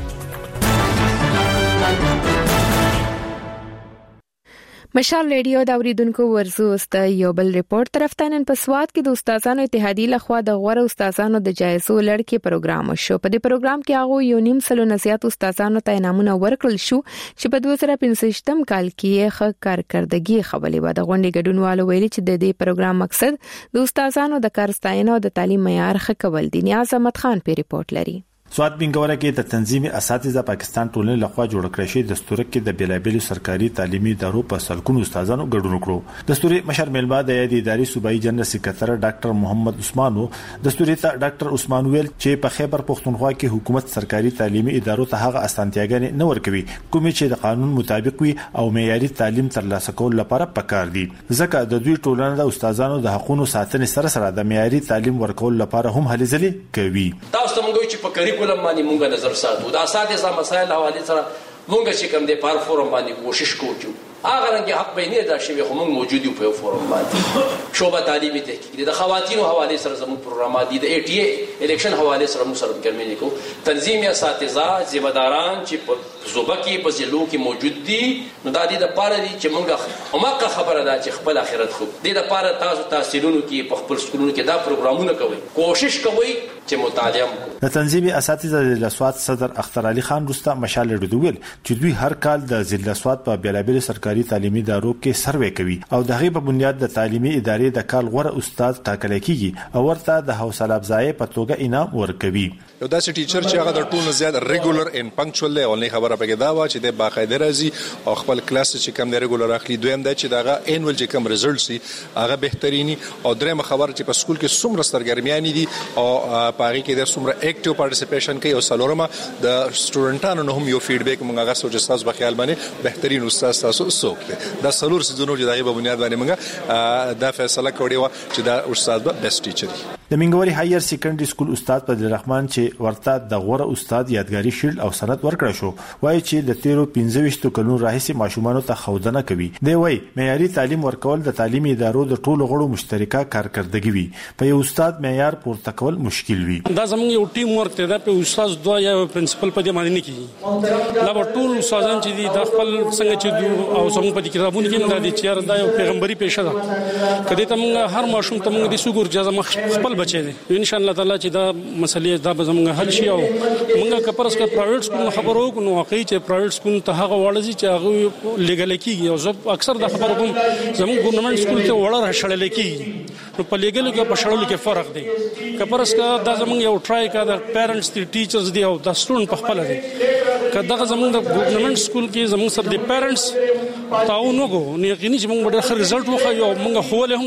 مشال رادیو د اوریدونکو ورزوست یو بل ریپورت طرفتانن په سواد کې د استادانو اتحادیې لخوا د غوړ استادانو د جایزو لړکې پروګرام شو. په دې پروګرام کې هغه یو نیم سلو نزيات استادانو ته انعامونه ورکړل شو چې په 2015 کال کې ښه کارکړدګي خولې و. د غونډې ګډونوالو ویلي چې د دې پروګرام مقصد د استادانو د کار ستاینه او د تعلیم معیار ښه کول دي. نیاز احمد خان په ریپورت لري. سواد بنګوره کې د تنظیمي اساتذه پاکستان ټولنې لخوا جوړ کړی شوی دستور کې د بیلابل سرکاري تعلیمي ادارو په سلګونو استادانو ګډون وکړو. دستوري مشر ملما د یادې ادارې صوبایي جنرال سکرټر ډاکټر محمد عثمانو دستوري ته ډاکټر عثمان ویل چې په خیبر پختونخوا کې حکومت سرکاري تعلیمي ادارو ته هغه اسانتیاګانې نه ورکوي کومې چې د قانون مطابق وي او معیاري تعلیم ترلاسه کول لپاره پکار دي. ځکه د دوی ټولنه د استادانو د حقوقو ساتنې سره سره د معیاري تعلیم ورکول لپاره هم هلې ځلې کوي. تاسو موږ چې په کریکولم باندې موږ نظر ساتو د اساتذه مسایل حواله سره موږ چې کوم د پار فورم باندې کوشش کوو هغه رنګ حق بینه دا شی خو موږ موجود یو په فورم باندې شوبه تعلیمي تحقیق د خواتینو حواله سره زموږ پروګرامات دي د ای ټی ای الیکشن حواله سره موږ سره ګرمې کو تنظیمي اساتذه ذمہ داران چې په صوبه کې په ضلعو کې موجود دي نو د دې لپاره دي چې موږ همغه خبره ده چې خپل اخرت خو د لپاره تاسو تحصیلونو کې په خپل سکولونو کې دا پروګرامونه کوي کوشش کوي چې مطالعه وکړي. د تنظیمي اساتذه ضلع سواد صدر اختر علي خان رستا مشال ډوډویل چې دوی هر کال د ضلع سواد په بیلابل سرکاري تعلیمي ادارو کې سروې کوي او د هغې په بنیاد د تعلیمي ادارې د کال غوره استاد ټاکل کیږي او ورته د حوصله افزای په توګه انعام ورکوي. یو داسې ټیچر چې هغه د ټولو زیات ریګولر ان پنکچوال دی او نه خبره پکې دا و چې د باقاعده راځي او خپل کلاس چې کم دی ریګولر اخلي. دویم دا چې دغه انول چې کم ریزلټ سي هغه بهتريني او درېمه خبره چې په سکول کې څومره سترګرمیانې دي او پاره کې د څومره اکټیو پارټیسیپیشن کوي او څلورمه د سټوډنټانو نه هم یو فیډبیک مونږ هغه سوچ تاسو په خیال باندې بهترین استاد تاسو څوک دی. دا څلور سيزونو چې دغه په بنیاد باندې مونږ دا فیصله کړې و چې دا استاد به بیسټ ټیچر دی. د منګوري هایر سیکنډري سکول استاد فضل الرحمن چې ورته د غوره استاد یادګاری شیلډ او سند ورکړ شو وایي چې د 13 کلونو راهیسې ماشومان ته خودنه کوي. دی وایي معیاري تعلیم ورکول د تعلیمي ادارو د ټولو غړو مشترکه کارکړدګي وي. په یو استاد معیار پورته کول مشکل وي. دا زموږ یو ټیم ورک دی دا په استاد دوه یا پرنسپل په دې باندې نه کیږي. دا ټول استادان چې دي د خپل څنګه چې او زموږ په کتابونو کې دا دي چې دا یو پیغمبري پیشه ده. کله ته موږ هر ماشوم ته موږ د سګور اجازه خپل بچي دي ان شاء الله تعالی چې دا مسلې دا به زموږ حل شي او موږ کپرس کا پرایویټ سکول خبرو کو نو واقعي چې پرایویټ سکول ته هغه وړل چې هغه لیګل کیږي او زه اکثر د خبرو کوم زموږ ګورنمنت سکول ته وړل شړل کیږي نو په لیګل کې په شړل کې فرق دی. کپرس کا دا زموږ یو ټرای کا د پیرنټس دي ټیچرز دي او د سټوډنټ په خپل دي کله زموږ د ګورنمنت سکول کې زموږ سره د پیرنټس تعاون وکړو نو یقیني چې موږ ډېر ښه ریزلټ وخایو موږ خو له هم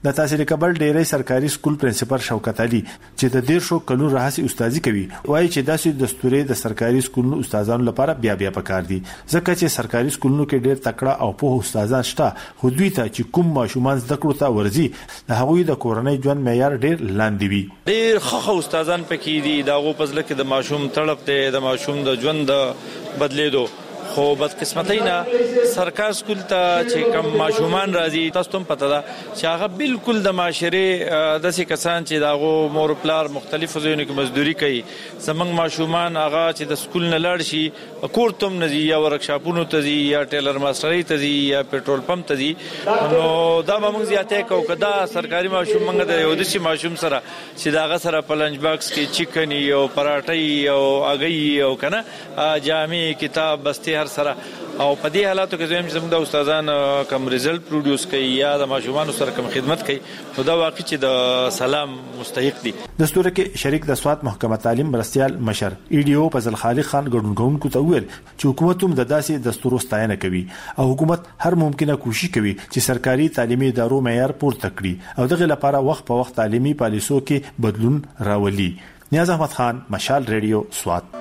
د تحصیل کابل ډیری سرکاري سکول پرنسپل شوکت علي چې د 150 کلونو راهسي استادي کوي وایي چې داسې دستوري د سرکاري سکولونو استادانو لپاره بیا پکار دي ځکه چې سرکاري سکولونو کې ډیر تکړه او په استادان شته خو دوی ته چې کوم ماشومان زده کړو ته ورزي د هغوی د کورنۍ ژوند معیار ډیر لاندې وي. ډیر خو استادان پکې دي داغو پزله کې د ماشوم تړپ ته د ماشوم د ژوند بدلیدو خو بدقسمتۍ نه سرکار سکول ته چې کم ماشومان راځي تاسو هم پته ده چې هغه بالکل د معاشري داسې کسان چې داغو مور پلار مختلفو ځایونو کې مزدوري کوي زمنګ ماشومان هغه چې د سکول نه لاړ شي کور تم نه ځي یا ورکشاپونو ته ځي یا ټیلر ماسترۍ ته ځي یا پېټرول پمپ ته ځي نو دا به موږ زیاته کوو که دا سرکاري ماشوم موږ د یو داسې ماشوم سره چې د هغه سره په لنچ باکس کې چکن او پراټۍ او هګۍ او کنه جامې کتاب بستې سره او په دې حالاتو کې زموږ زموږ د استادان کم ریزلټ پروډوس کوي یا د ماشومان سره کم خدمت کوي نو دا واقعي چې د سلام مستحق دي. دستور کې شریک د سوات محکمه تعلیم مرستيال مشر ایډیو فضل خالق خان ګډونکو ته ویل چې حکومت هم د داسې دستور ستاینه کوي او حکومت هر ممکنه کوشش کوي چې سرکاري تعلیمي ادارو معیار پورته کړي او دغه لپاره وخت په وخت تعلیمي پالیسو کې بدلون راولي. نیاز احمد خان مشال ریډیو سوات.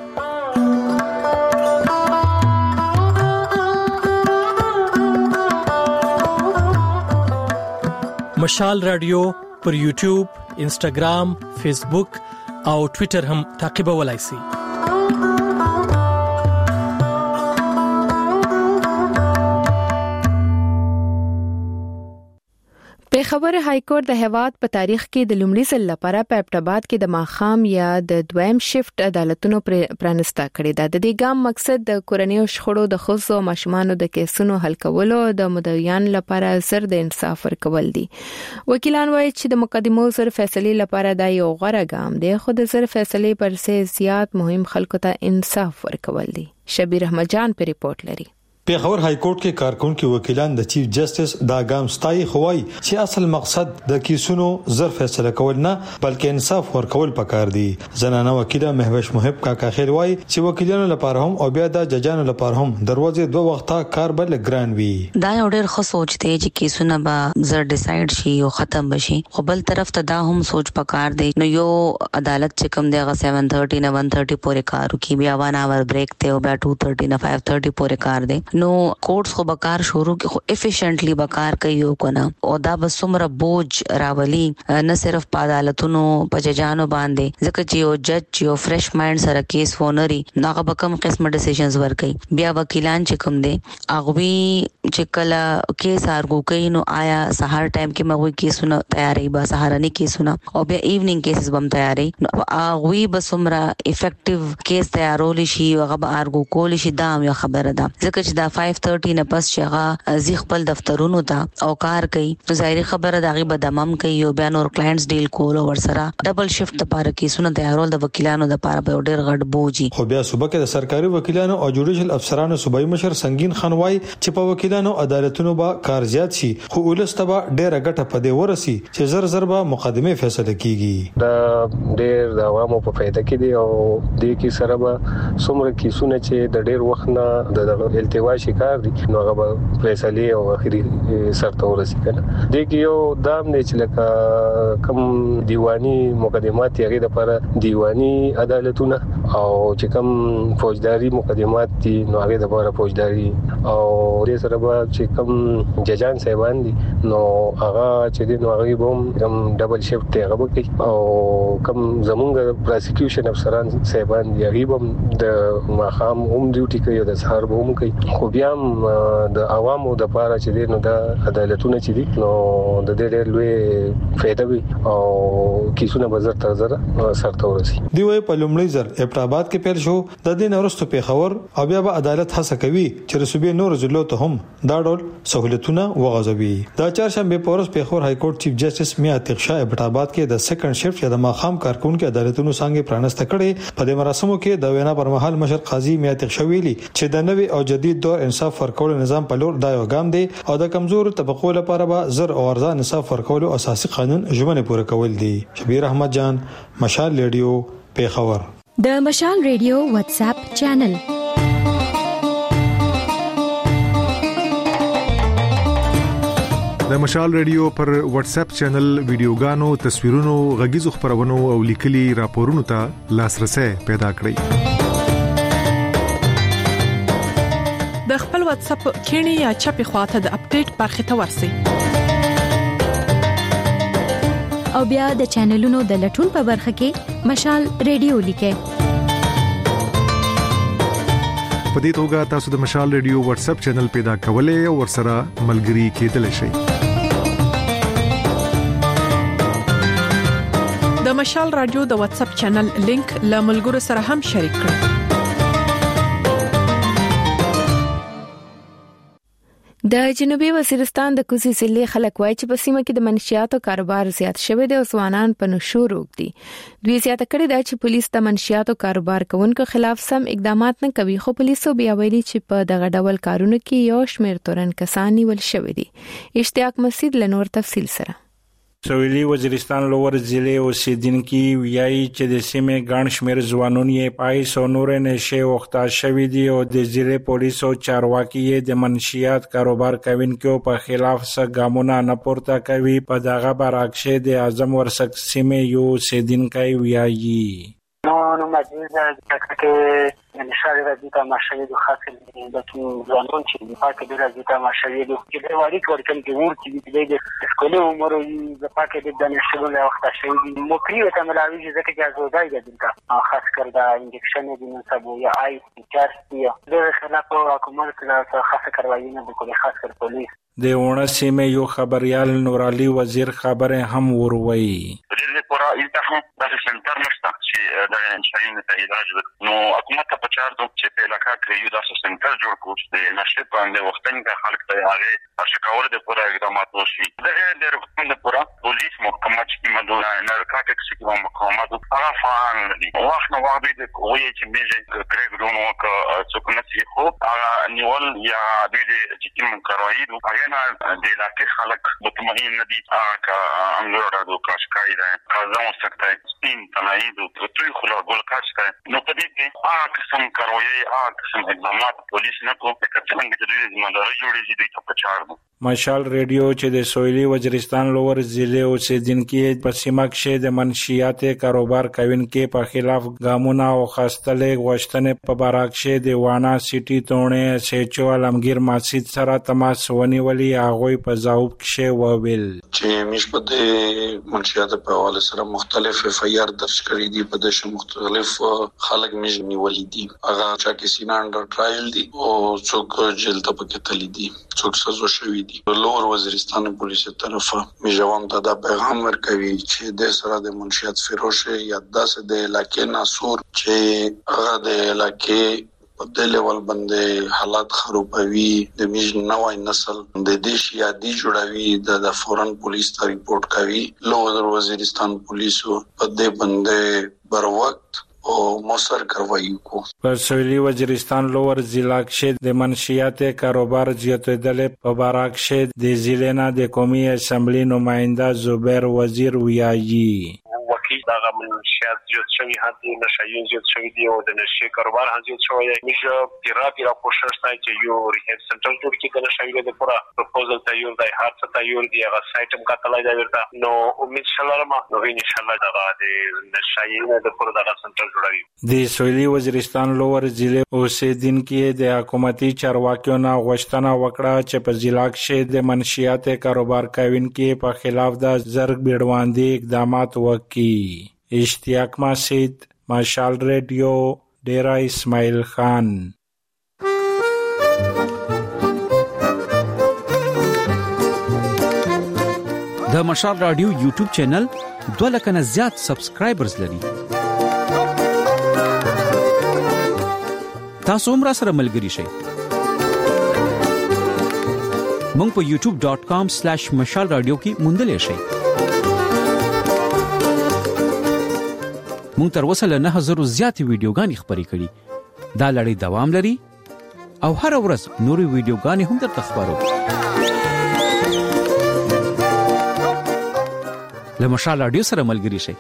مشال رادیو پر یوټیوب، انسټاګرام، فیسبوک او ټوئیټر هم تعقیبولای شئ. پیښور های کورټ د هیواد په تاریخ کې د لومړي ځل لپاره په ابټاباد کې د ماخام یا د دویم شفت عدالتونو پرانستا کړی دی. د دې ګام مقصد د کورنیو شخړو د ښځو او ماشومانو د کیسونو حل کولو او د مدعیانو لپاره زر د انصاف ورکول دي. وکیلان وایي چې د مقدمو زر فیصلې لپاره دا یو غوره ګام دی خو د زر فیصلې پر څه زیات مهم خلکو ته انصاف ورکول دي. شبیر احمد جان په ریپورت لري. پیښور های کورټ کې کارکونکو وکیلان د چیف جسټس دا ګام ستایي خوای چې اصل مقصد د کیسونو زر فیصله کول نه بلکې انصاف ورکول پکار دي. زنانه وکیله مهوش محب کاکا خیر وای چې وکیلانو لپاره هم او بیا د ججانو لپاره هم دروازې دوه وخته کار بل ګران وي. دا ډېر ښه سوچ دی چې کیسونه به زر ډیسایډ شي او ختم بشي خو بل طرف ته دا هم سوچ پکار دی نو یو عدالت چې کوم دی 7:30 نه 1:30 پورې کار کوي بیا 1 اور بریک ته او بیا 2:30 نه 5:30 پورې کار دی نو کوټس خو بکار شروع کې خو افیشنټلی بکار کوي کنه او دا بسمره بوج راولي نه صرف په عدالتونو په ججانو باندې ځکه چې یو جج یو فرش مایند سره کیس ونري ناغه بکم قسمه ډیسیژنز ورکي بیا وکیلان چې کوم دي اغوي چې کله کیس ارګو کوي نو آیا سهار ټایم کې مغوي کیسونه تیاری با سهارني کیسونه او بیا ایوننګ کیسز بم تیاری نو اغوي بسمره افیکټیو کیس تیارول شي هغه به ارګو کول شي دا یو خبره ده ځکه چې دا 5:30 نه پس چې هغه زی خپل دفترونو ته او کار کوي نو ظاهري خبره دغه بدمم کوي او بیا نور کلاینټس ډیل کول او ورسره ډبل شفت لپاره کیسونه تیارول د وکیلانو لپاره په ډیر غټ بوجي. خو بیا صوبه کې د سرکاري وکیلانو او جوډیشل افسرانو صوبایي مشر سنگین خان وای چې په وکیلانو عدالتونو با کار زیات شي خو ولسته به ډیره ګټه پدې ورسي چې زر به مقدمه فیصله کیږي. دا ډیر د عوامو په فائدہ کې دی او د کی سره به څومره کیسونه چې د ډیر وخت نه د التوا شکار دي نو هغه فیصله او اخري سرته ورسي کنه د کی یو دام نه چې لکه کم دیوانی مقدمات یې د لپاره دیوانی عدالتونه او چې کم فوجداري مقدمات دي نو هغه د لپاره فوجداري او د سره به چې کم ججان صاحبان دي نو هغه چې د نو هغه بم کم ډبل شفت هغه کوي او کم زمونږ پروسیکیوشن افسران صاحبان دي هغه بم د ماخام هم ډیوټي کوي د سهار به هم کوي خو بیا د عوامو د لپاره چې دي نو د عدالتونو چې دي نو د دې ډېر لوی فائدہ وي او کیسونه بازار ته زره سرته ورسي. دی وای په لومړي ځل ابټاباد کې پیل شو د دې نورستو پیښور او بیا به عدالت هڅه کوي چې رسوبي نور ضلعو ته هم دا ډول سہولتونه وغځوي. دا چهارشنبه په ورځ پیښور های کورټ چیف جسټس میا عتیق شاه ابټاباد کې د سیکنډ شفت یا د ماخام کارکونکو عدالتونو څنګه پرانسته کړي. په دې مراسمو کې د وینا پر مهال مشر قاضي میا عتیق شاه ویلي چې د نوي او جدید دور انصاف ورکول نظام په لور دا یو ګام دی او د کمزور طبقو لپاره به زر او ارزان انصاف ورکول او اساسي قانون ژمنه پوره کول دي. شبیر احمد جان مشال ریډیو پیښور. د مشال ریډیو واتس اپ چینل د مشال ریډیو پر واتس اپ چینل ویډیوګانو، تصویرونو، غږیزو خبرونو او لیکلي راپورونو ته لاسرسي پیدا کړئ. د خپل واتس اپ کینی یا چپی خواته د اپډیټ برخه ته ورسی او بیا د چینلونو د لټون په برخه کې مشال ریډیو لیکه. په دې توګه تاسو د مشال ریډیو واتس اپ چینل پیدا کولای او ورسره ملګري کېدلی شئ. د مشال رادیو د واتس اپ چینل لینک له ملګرو سره هم شریک کړئ. د جنوبي وزیرستان د کوزي ضلع خلک وایي چې په سیمه کې د منشياتو کاروبار زیات شوی دی او ځوانان په نشو روږدي. دوی زیاته کړې ده چې پولیس د منشياتو کاروبار کوونکو خلاف سم اقدامات نه کوي، خو پولیسو بیا ویلي چې په دغه ډول کارونو کې یو شمېر تورن کسان نیول شوی دي. اشتیاق مسعود له نور تفصیل سره. سویلي وزیرستان لوور ضلع اوسیدونکو ویایي چې د سیمې ګڼ شمېر ځوانان یې پایس او نور نشه وخته شوی دي او د ضلع پولیسو چارواکي د منشيات کاروبار کوونکو په خلاف څه ګامونه نه پورته کوي. په دغه برعکس د اعظم ورسک سیمې یو اوسیدونکو ویایي نو مجلس که نشاره راځي ته ماشوي د خاصه د ځوانان چې په پاکه د راځي ته ماشوي د چې د وړي ورکم کې ورته د سکولو عمر د پاکه د نشو له وخت شوی مو کړی ته ملاوي چې کې ازودای د دلته خاص کر د انجکشن د نسبو یا آی چارسیا د خلاف حکومت له خاصه کاروایی نه د خاص کر پولیس د ونه سیمه یو خبريال نورالي وزیر خبره هم وروي د پورا التحام د سنټر نشته چې د انشاءین ته علاج نو حکومت په چار دوه چې په علاقه کې یو د سنټر جوړ کړو د نشه باندې وختن د خلک ته هغه اشکاور د پورا اقدامات وشي د حکومت د پورا پولیس محکمه چې مدونه نارکاتکس کې مقامات هغه فعال دي واخ نو واخ د کوی چې میږي کرګرونو کا څوکنه خو هغه نیول یا د چې کاروایی نه د علاقې خلک مطمئن نه دي کا انګور د کاشکای ده کازم سکتای سپین تناید او توي خلا ګول کاشکای نو په دې کې قسم کاروایی قسم اقدامات پولیس نه کوي چې څنګه د دې ځمنداري جوړېږي دوی ته پچار دي. مشال ریډیو چې د سویلي وزیرستان لوور ضلع اوسیدونکو په سیمه کې د منشيات کاروبار کوونکو په خلاف ګامونه او خاصتلې غوښتنې په برعکس د وانا سټي تونه سېچو علمگیر مسجد سره تماس ونیولې هغه په ځواب کې وویل چې مش په د منشيات په حواله سره مختلف FIR درج کړی دي په دغه مختلف خلک مش نیولې دي هغه چې سینا انډر ټرایل دي او څوک جیل ته پکې تللی دي څوک سزا شوی دي. لوور وزیرستان پولیس طرفه میجوام ته دا پیغام ورکوي چې د سره د منشيات فروش یا داسې د علاقې ناسور چې هغه د علاقې په د لیول باندې حالات خرابوي د میج نوای نسل د دیش یادي جوړوي د فورن پولیس ته ریپورت کوي. لوور وزیرستان پولیسو په دې باندې بر وخت او موثر کاروایی کو. په سویلي وزیرستان لوور ضلع کې د منشيات کاروبار زیاتېدل په برعکس د ضلع نه د قومي اسمبلی نماینده زبیر وزیر ویایي وکیل دغه منشيات زیات شوی هدي نشایي زیات شوی دی او د نشي کاروبار هم زیات شوی دی. میشه پیرا کوشش کوي چې یو ریهاب سنټر جوړ کړي د نشایي د پورا پروپوزل تیار دی هر څه تیار دی هغه سایت هم کاتلای دی ورته نو امید شلره ما نو ان شاء الله دغه د نشایي د پورا دغه سنټر د سویلي وزیرستان لوور ضلع اوسیدونکو د حکومتي چارواکیو نه غوښتنه وکړه چې په ضلع کې د منشيات کاروبار کوونکو په خلاف د زرګ بیړواندي اقدامات وکړي. اشتیاق مسعود مشال ریډیو ډیرا اسماعیل خان. د مشال رادیو یوټیوب چینل 2 لک نه زیات سبسکرایبرز لري. تاسو هم را سره ملګري شئ. مونږ په youtube.com/mashalradio کې موندل شئ. مونږ تر اوسه له 9000 زیات ویډیوګانې خبرې کړې. دا لړۍ دوام لري او هر ورځ نوري ویډیوګانې هم درته خبرو. له مشال رادیو سره ملګري شئ.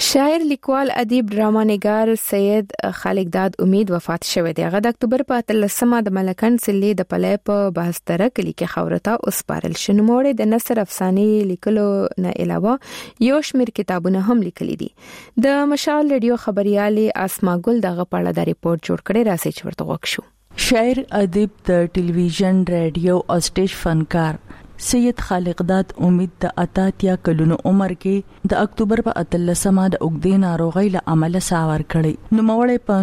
شاعر، لیکوال، ادیب، ډرامانګار سید خالقداد امید وفات شوی دی. هغه د اکتوبر په 13مه د ملکن سلی د پلې په بهستره کلی کې خاورته اوسپارل شو. نوموړی د نثر، افسانې لیکلو نه علاوه یو شمېر کتابونه هم لیکلي دي. د مشال ریډیو خبريالي اسما ګل دغه په اړه د ریپورت جوړ کړي، راځي چې ورته وښیو. شاعر، ادیب، د ټلویزیون، ریډیو او سټیج فنکار سید خالقداد امید د 88 کلونو عمر کې د اکتوبر په 13مه د اوګدې ناروغۍ له امله ساور کړی. نوموړی په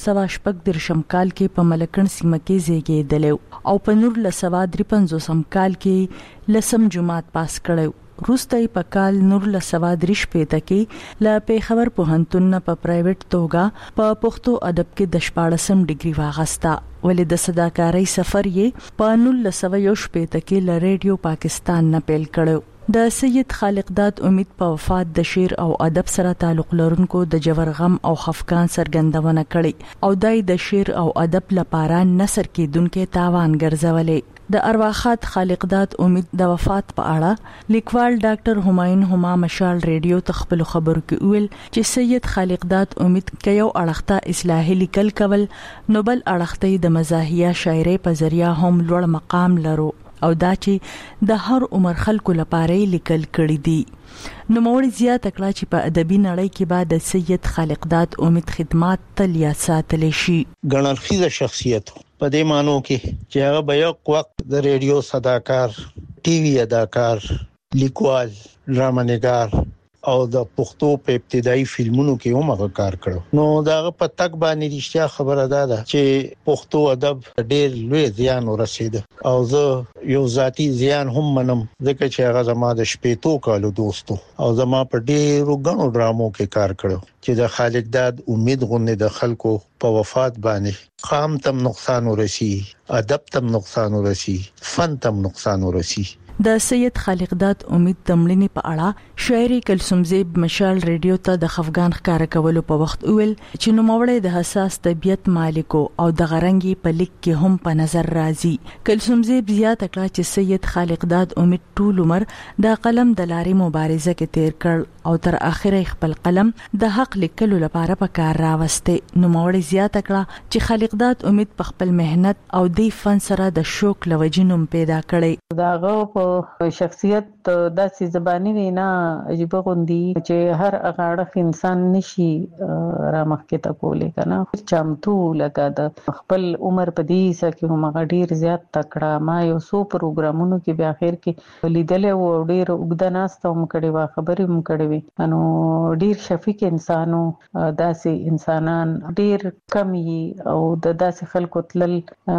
1914 کال کې په ملکن سیمه کې زیږیدلی او په 1953 کال کې لسم جماعت پاس کړی. روسته په کال 1930 کې له پیښور پوهنتون په پرایویټ توګه په پښتو ادب کې د 14م ډیګري واغستا. ولې د صداکارۍ سفر یې په 1901 کې له ریډیو پاکستان نه پیل کړو. د سید خالقداد امید په وفات د شعر او ادب سره تعلق لرونکو د جبر غم او خفقان سرګندونه کړي او د شعر او ادب لپاره نثر کېدونکو تاوان ګرځولې. د ارواحات خالقداد امید د وفات په اړه لیکوال ډاکټر همایون هما مشال ریډیو تخپل خبرو کې ویل چې سید خالقداد امید کيو اړخته اصلاحي لیکل کول نو بل اړخته د مزاحیه شاعرۍ په ذریعہ هم لوړ مقام لرو او دا چې د هر عمر خلکو لپاره لیکل کړي دي. نوموړي زیاته کړه چې په ادبي نړۍ کې بعد د سید خالقداد امید خدمات تل یاد ساتل شي. ګڼل خیزه شخصیت په دې مانو کې چې هغه به یو وخت د ریډیو صداکار، ټي وي اداکار، لیکوال، ډرامانګار او د پښتو په ابتدایي فلمونو کې هم هغه کار کړو. نو داغه په تک باندې رښتیا خبره ده چې پښتو ادب ډېر لوی زیان ورسید او زه یو ذاتی زیان هم منم ځکه چې هغه زما د شپېتو کالو دوستو او زما په ډېرو غنو ډرامو کې کار کړو چې د خالقداد امید غونډه د خلکو په وفات باندې قام تم نقصان ورسی، ادب تم نقصان ورسی، فن تم نقصان ورسی. د سید خالقداد امید د مړینې په اړه شاعر کلثوم زیب مشال ریډیو ته د خفقان ښکارا کولو په وخت ویل چې نوموړی د حساس طبيعت مالک او د غرنګي په لیک کې هم په نظر راځي. کلثوم زیب زیاته کړه چې سید خالقداد امید ټول عمر د قلم د لارې مبارزه کې تیر کړ او تر اخره خپل قلم د حق لیکلو لپاره په کار راوسته. نوموړی زیاته کړه چې خالقداد امید په خپل مهنت او د فن سره د شوق لوجینوم پیدا کړي. داغه شخصیت داسې زبانی دی نه عجیب غوندي چې هر اغاړه انسان نشي رامخکې ته کولې کنه چمتو لکه د خپل عمر په دې سکه هم غډیر زیات تکړه. ما یو سو پروګرامونو کې بیا اخر کې لیدل او ډیر وګدناست هم کړي وا خبرې هم کړي نو ډیر شفیق انسانو داسې انسانان ډیر کم او د داسې خلکو تلل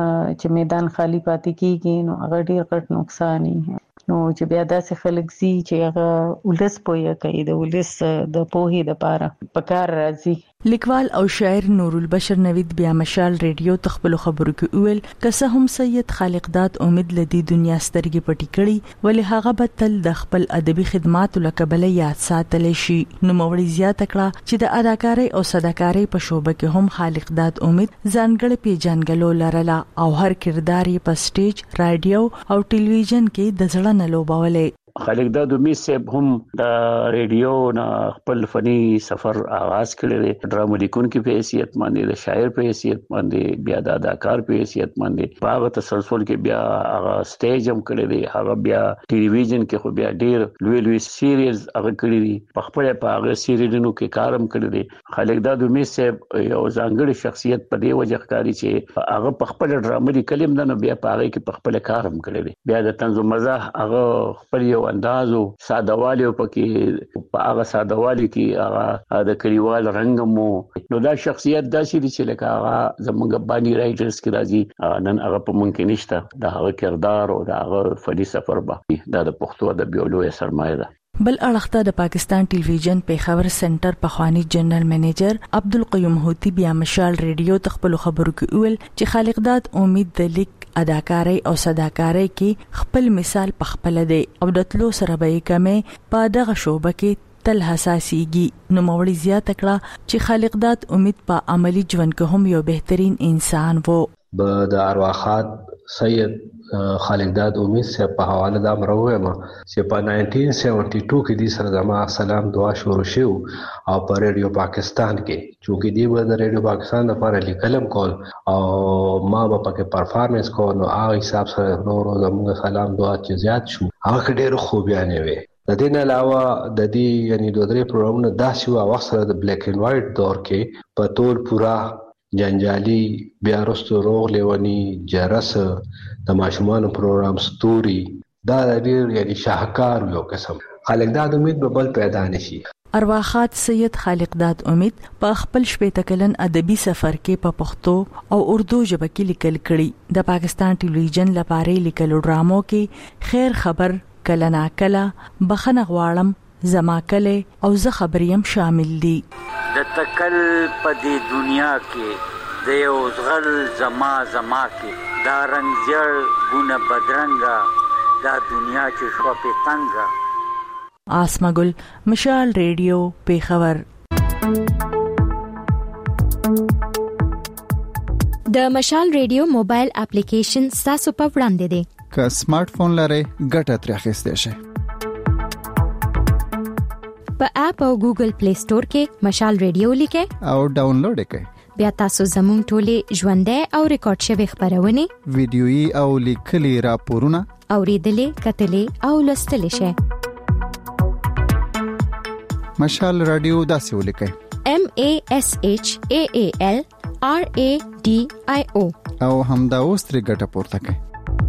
چې میدان خالی پاتې کیږي نو هغه ډیر غټ نقصان نو چې بیا داسې خلک سي چې هغه ولس پوهه کوي د ولس د پوهې لپاره پکار راځي. لیکوال او شاعر نور البشر نوید بیا مشال ریډیو تخپل خبرو کې ویل که هم سید خالقداد امید لدی دنیا سترګې پټی کړي ولې هغه به تل د خپل ادبي خدماتو لکبل یاد ساتل شي. نو موري زیاته کړه چې د اداکارۍ او صداکارۍ په شوبه کې هم خالقداد امید ځانګړی پیژنګلو لرله او هر کردار یې په سټیج، رادیو او ټلویزیون کې د ځړه نه لوبولې. خالقداد امید صاحب هم د ریډیو نه خپل فني سفر آغاز کړی دی. ډرامو لیکونکي په حیثیت باندې، د شاعر په حیثیت باندې، بیا د اداکار په حیثیت باندې په هغه تسلسل کې بیا هغه سټیج هم کړی دی، هغه بیا ټلویزیون کې خو بیا ډیر لوی سیریز هغه کړی دی، په خپل په هغه سیریزونو کې کار هم کړی دی. خالقداد امید صاحب یو ځانګړی شخصیت په دې وجه ښکاري چې هغه په خپل ډرامو لیکلم نه بیا په هغه کې په خپل کار هم کړی دی. بیا د طنز او مزاح هغه خپل یو اندازو سادهوالي پکې په هغه سادهوالي کې هغه د کلیوال رنگ مو نو دا شخصیت داسې دي چې لکه هغه زمونږ باندې رائټرز کې راځي نن هغه په مونږ کې نشته. دا هغه کردار او دا هغه فني سفر به دا د پښتو ادب یو لوی سرمایه ده. بل اړخته د پاکستان ټلویزیون پیښور سنټر پخوانی جنرال منیجر عبدالقیوم هوتی بیا مشال ریډیو تخپل خبرو کې ویل چې خالقداد امید د لیک، اداکارۍ او صداکارۍ کې خپل مثال پخپل دی او د تلو سره به کمې په دغه شوبه کې تل حساسيږي. نو موري زیاته کړه چې خالقداد امید په عملی ژوند کې هم یو بهترین انسان وو. د ارواحات سید خالقداد امید سے په حواله دا مروه ما چې په 1972 کې د سره زما سلام دعا شروع شو او په ریډیو پاکستان کې چې دی و د ریډیو پاکستان لپاره لیکلم کول او ما په پکې پرفارمنس کول نو هغه حساب سره نور زموږ سلام دعا چې زیات شو هغه ډېر خوبیانه وي. د دې نه علاوه د دې یعنی دوه درې پروګرامونه داسې و وخت سره د بلیک اینڈ وایټ دور کې په ټول پورا جنجالي بیا رستو روغ لیونی جرس د ماشومان پروګرام ستوري دا ډېر یعنی شاهکار یو قسم. خالقداد امید به بل پیدا نشي. ارواخات سید خالقداد امید په خپل شپږ کلن ادبي سفر کې په پښتو او اردو ژبه کې لیکل کړي. د پاکستان ټلویزیون لپاره لیکلو ډرامو کې خیر خبر، کله نا کله، بخنه غواړم، زما کله او زه خبریم شامل دي. د تکل په دې دنیا کې د یو زغل زما کې دا رنگ زیړ ګونه بدرنګا دا دنیا چې شو په تنګا. آسمګل، مشال ریډیو، پیښور. د مشال ریډیو موبایل اپلیکیشن تاسو په وړاندې دی. که سمارټ فون لرئ ګټه ترې اخیستئ شئ. په اپ او ګوګل پلی سٹور کې مشال ریډیو لیکئ او ډاونلوډ یې کړئ. بیا تاسو زموږ ټولې ژوندۍ او ریکارډ شوی خبرونه، ویډیويي او لیکلي راپورونه اوریدلې، کتلې او لوستلې شئ. مشال رادیو داسې ولیکئ: MASHAAL RADIO او همدا اوس ترې ګټه پورته کړئ.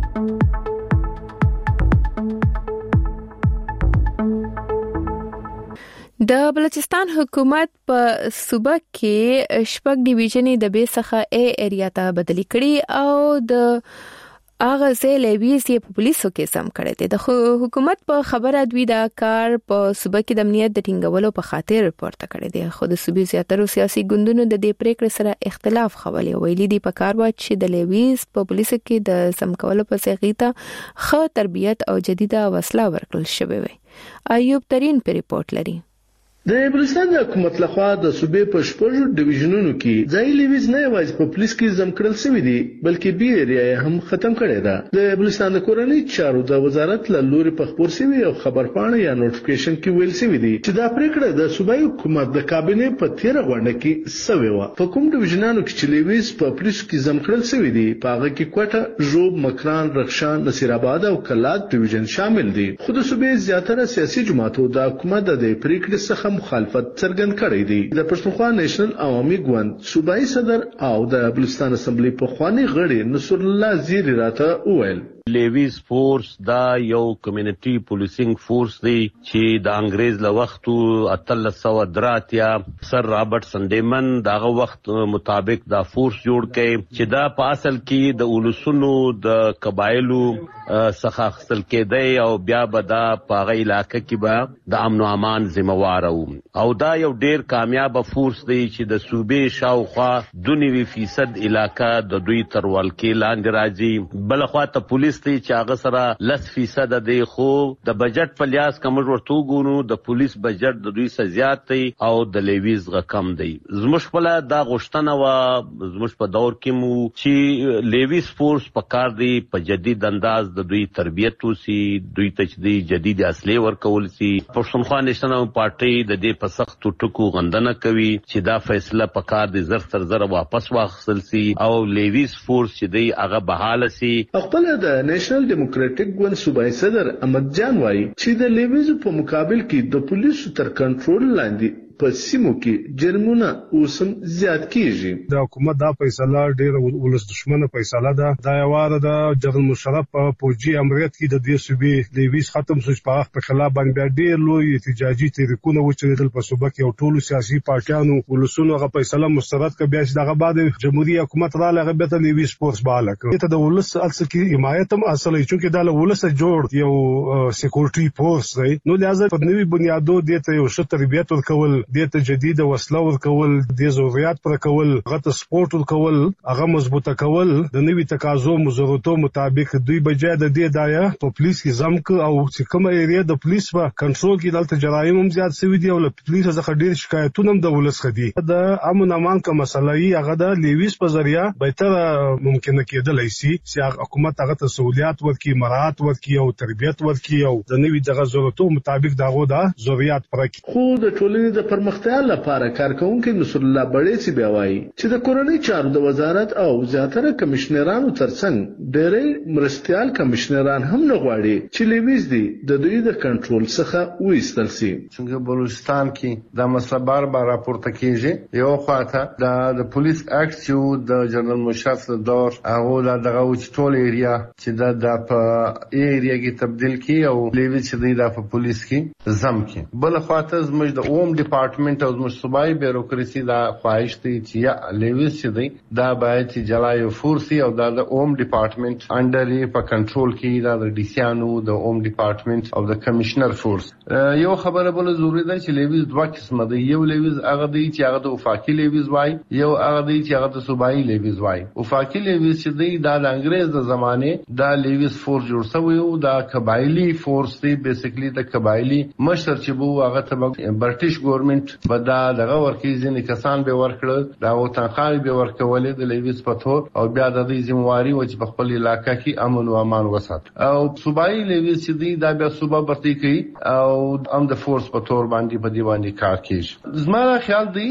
د بلوچستان حکومت په صوبه کې شپږ ډیویژنې د بي څخه A ایریا ته بدلی کړي او د هغه ځای لیویز په پولیسو کې سم کړي دي. د حکومت په خبره دوی دا کار په صوبه کې د امنیت د ټینګولو په خاطر پورته کړي دي. خو د صوبې زیاتره سیاسي ګوندونو د دې پریکړې سره اختلاف خولي ویلي دي په کار وا چې د لیویز په پولیسو کې د سم کولو په سیغیته خه تربیت او جديده وسله ورکړل شوې وي. ایوب ترين په ریپورت لري. د بلوچستان حکومت لخوا د صوبې په شپږ ډیویژنونو کې ځای لیویز نه یوازې په پولیس کې زم کړل شوی دی بلکې بي ایریا هم ختم کړی ده. د بلوچستان د کورنۍ چارو د وزارت له لوري په خبر شوی او خبرپاڼه یا نوټیفیکیشن کې ویل شوی دی چې دا پریکړه د صوبایي حکومت د کابینې په 13 غونډه کې شوی و. په کوم ډیویژنونو کې چې لیویز په پولیس کې زم کړل شوی دی په هغه کې کوټه، ژوب، مکران، رخشان، نصیر آباد او کلات ډیویژن شامل دي. خو د صوبې زیاتره سیاسي جماعتو د حکومت د پریکړې څخه مخالفت څرګند کړی دی. د پښتونخوا نېشنل عوامي ګوند صوبایي صدر او د بلوچستان اسمبلی په خواني غړي نصر الله زیری راته وویل: لیویز فورس دا یو کمیونټي پولیسینګ فورس دی چې د انګريز له وختو 1383 سر رابرټ سنډیمن داغه وخت مطابق دا فورس جوړ کړي چې دا په اصل کې د ولسونو د قبایلو څخه خپل کېدی او بیا به دا په هغه علاقې کې به د امن او امان ذمہوار او دا یو ډیر کامیاب فورس دی چې د صوبې شاوخوا 92% علاقہ د دوی تر ولکې لاندې راځي. بل خوا ته پولیس دی چې هغه سره 10% دی خو د بجټ په لیاس کوم ورته وګورو د پولیس بجټ د دوی څخه زیات دی او د لیویز غکم دی. زموږ په دا غوښتنه و زموږ په دور کې مو چې لیویز فورس په کار دی په جدید انداز د دوی تربیت وسی، دوی ته د جدید اصلي ورکول سي. پښتونخوا نېشنل پارټي د دې په سختو ټکو غندنه کوي چې دا فیصله په کار دی زر تر زر واپس واخیستل سي او لیویز فورس چې دی هغه بحاله سي. خپل د نېشنل ډیموکراټک ګوند صوبایي صدر احمد جان وایي چې د لیویز په مقابل کې د پولیسو تر کنټرول لاندې په سیمو کې جرمونه اوسم زیات کیږي. د حکومت دا فیصله ډیره ولس دښمنه فیصله ده. دا یواره د جنرال مشرف په فوجي امریت کې د دې صوبې لیویز ختم شو په وخت په خلاف باندې ډیر لوی احتجاجي تحریکونه وچېدل په صوبه کې او ټول سیاسي پارټیانو ولسونو غو فیصله مسترد کړ. بیا چې دغه بعد جمهوریت حکومت را لغه به لیویز فورس بالا کړ. ته د ولس اصل کې حمایت هم اصلي چې دا له ولس جوړ یو سکیورټي فورس دی نو لازم په نوي بنیادو د یو ښه تربیت ورکول د تجدید وسله ورکول د ضرورت پر کول غته سپورت ورکول هغه مضبوطه کول د نوي تقاضو مزورتو مطابق دوی بجای د دې دایا په پولیس کې زمک او چې کومه ایریا د پولیس په کنټرول کې دلته جرایم هم زیات شوی دی او له پولیس څخه ډیر شکایتونه هم د ولس خدي د امن امان کا مسله یې هغه د لیویس په ذریعہ به تر ممکن کېدلای شي چې حکومت هغه ته سہولیات ورکړي مراعات ورکړي او تربیت ورکړي او د نوي دغه ضرورتو مطابق دغه د ضرورت پرکړي خو د ټولنې د پرمختیا لپاره کارکونکو نصر الله بړې سی بیاوي چې د کورنۍ چارو د وزارت او زیاتره کمشنرانو ترڅنګ ډېرې مرستيال کمشنران هم نه غواړي چې لیویز دي د دوی د کنټرول څخه وېستل شي څنګه بلوچستان کې د مسله بار راپورته کیږي یو خواته د پولیس اکټ چې د جنرال مشرف له دور هغه دغه ټول ایریا چې د په ایریا کې تبدیل کی او لیوی چې د په پولیس کې زم کې بل خاطر زموږ د اوم ډپارټمنټ او زموږ صوبایي بیروکراسي دا خواهش دی چې یا لیوی چې دی دا باید چې جلای فورسي او د اوم ډپارټمنټ انډر یې په کنټرول کې د ډي سي انو د اوم ډپارټمنټ او د کمشنر فورس یو خبره بل ضروری ده چې لیوی دوه قسمه دی یو لیوی هغه دی چې هغه د وفاقي لیوی وای یو هغه دی چې هغه د صوبایي لیوی وای وفاقي لیوی چې دی د انګريز د زمانه دا لیویس فورس جوړ شوی او دا قبایلی فورس دی بیسیکلی د قبایلی مشر چې بو هغه ته برټیش ګورنمنت بدا دغه ورکی ځینې کسان به ورکړل دا او تنخواه به ورکولې د لیویس په تور او بیا د دې ذمہواری و چې په خپل علاقې کې امن او امان وسات او صوبایي لیویس چې دی دا بیا صوبه برتي کوي او ام د فورس په تور باندې په دی باندې کار کوي زما خیال دی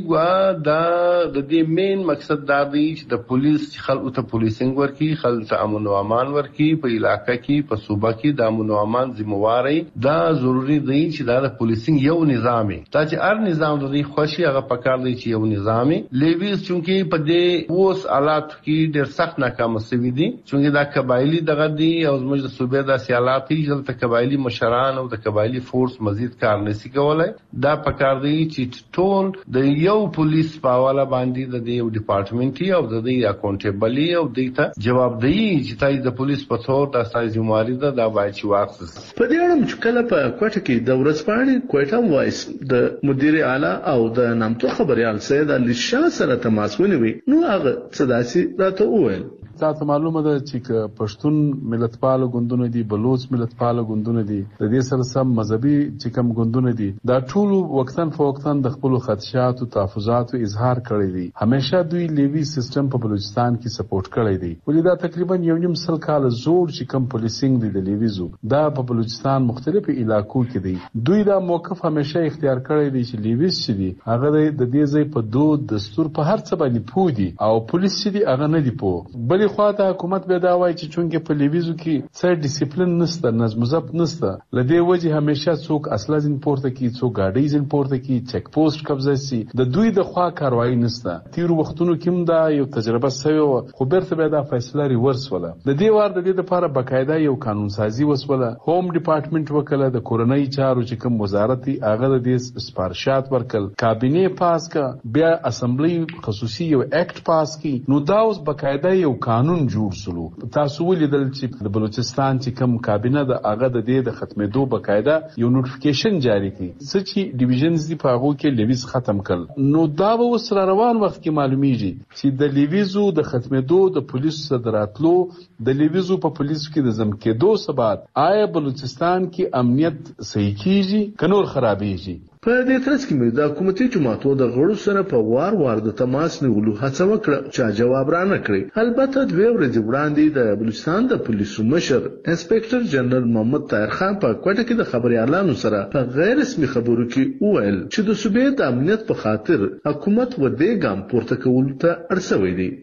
چې دا د دې مین مقصد دا دی چې د پولیس خلکو ته پولیسینګ ورکی خلک ته امن او امان ورکی په علاقې کې په صوبه کې د امن او امان ذمہواری دا ضروری دی چې دا د پولیسینګ یو نظامي دا چې هر نظام د دې خوشي هغه پکار دی چې یو نظامي لیویز چونکی په دې اوس حالات کې ډېر سخت ناکام شوی دي چونکی دا قبایلی دغه دی او زموږ د صوبې د سیالات چې د قبایلی مشران او د قبایلی فورس مزید کار نشي کولای دا پکار دی چې ټول د یو پولیس په حواله باندې د یو ډپارټمنټي او د دې اکاونټیبلی او دیتا جوابدهي چې تاسو د پولیس په تور د تاسو ذمہواری ده دا باید چې واخلئ په دې اړه چې کله په کوټه کې د ورځپاڼې کوټه وایس د مدیر اعلی او د نامتو خبريال سید علي شاه سره تماس ونیوي نو هغه صداسي راته وویل تاسو معلومه ده چې پښتون ملتپال غوندونه دي بلوچ ملتپال غوندونه دي د دې سره سم مذهبي چې کوم غوندونه دي دا ټول وختن فوقتن د خپل خدشات او تحفظات اظهار کړی دي همیشه دوی لیوی سیستم په بلوچستان کې سپورټ کړی دی ولې دا تقریبا یو نیم سل کال زوړ چې کوم پولیسینګ دی د لیویزو دا په بلوچستان مختلفو علاقو کې دی دوی دا موقف همیشه اختیار کړی دی چې لیویز چې دی هغه د دې ځای په دود دستور په هر څه باندې پودي او پولیس چې دی هغه نه دی پوه بلې خواته حکومت به دا وایي چې چونګې په لیویزو کې څه ډیسپلین نشته نظم ضبط نشته لدې وجه همیشه څوک اصله ځین پورته کی څوک گاډي ځین پورته کی چک پوسټ قبضه سي د دوی د خوا کاروایی نشته تیر وختونو کې دا یو تجربه سوي خو برته به دا فیصله ریورس ولا د دې وار د دې لپاره بقاعده یو قانون سازي وسوله هوم ډپارټمنټ وکړه د کورنۍ چارو چې کوم وزارت هغه د دې سپارښت ورکل کابینه پاس کا بیا اسمبلی خصوصي یو اکټ پاس کی نو دا اوس بقاعده یو قانون جوړ سلو تاسو ولیدل چې د بلوچستان چې کوم کابینه د هغه د دې د ختمېدو بقاعده یو نوټیفیکیشن جاری کړي چې ډیویژنز دی په هغه کې لیویز ختم کړ نو دا به سره روان وخت کې معلومیږي چې د لیویزو د ختمېدو د پولیسو صدراتلو د لیویزو په پولیسو کې د زم کېدو سبات آیا بلوچستان کې امنیت صحیح کیږي کنور خرابېږي په دې ترڅ کې مې د حکومتي جماعتو د غړو سره په وار د تماس نیولو هڅه وکړه چې جواب را نه کړی البته دوه ورځې وړاندې د بلوچستان د پولیسو مشر انسپکټر جنرال محمد طاهر خان په کوټه کې د خبريالانو سره په غیر رسمي خبرو کې وویل چې د صوبې د امنیت په خاطر حکومت و دې ګام پورته کول ته اړ دی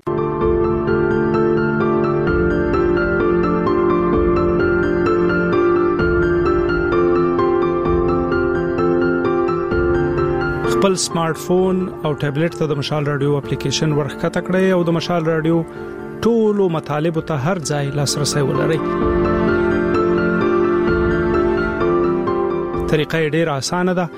خپل سمارټ فون او ټابلیټ ته د مشال رادیو اپلیکیشن ورخکته کړئ او د مشال رادیو ټولو مطالبه ته هر ځای لاسرسي ولرئ. طریقه ډېره اسانه ده.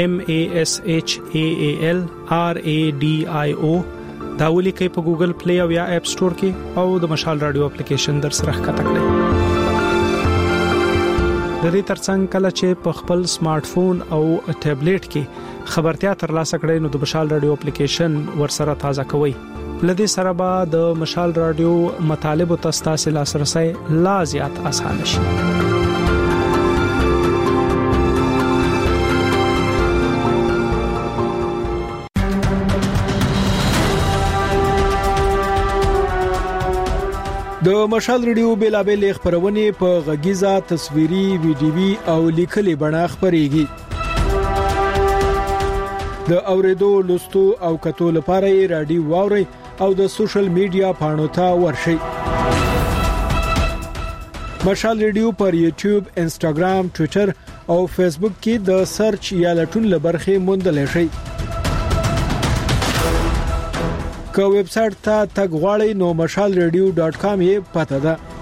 MASHAAL RADIO دا ولیکئ په ګوګل پلی او یا اپ سٹور کې او د مشال رادیو اپلیکیشن در سره ښکته کړئ. د دې ترڅنګ کله چې په خپل سمارټ فون او ټابلیټ کې خبرتیا ترلاسه کړئ نو د مشال رادیو اپلیکیشن ورسره تازه کوئ. لدې سره به د مشال رادیو مطالب او تاسو لاسرسي لا زیات اسانه شي. د مشال رادیو بیلابل خبرونه په غږیزه تصویري ویډیوي او لیکلي بڼه خبريږي. د اوریدو لوستو او کتو لپاره رادیو واوري او د سوشل میډیا پاڼو ته ورشي. مشال رادیو پر یوټیوب، انستګرام، ټوئیټر او فیسبوک کې د سرچ یا لټون لبرخه موندل شي. که ویب سټ ته تګ غواړئ نو mashalradio.com یې پته ده.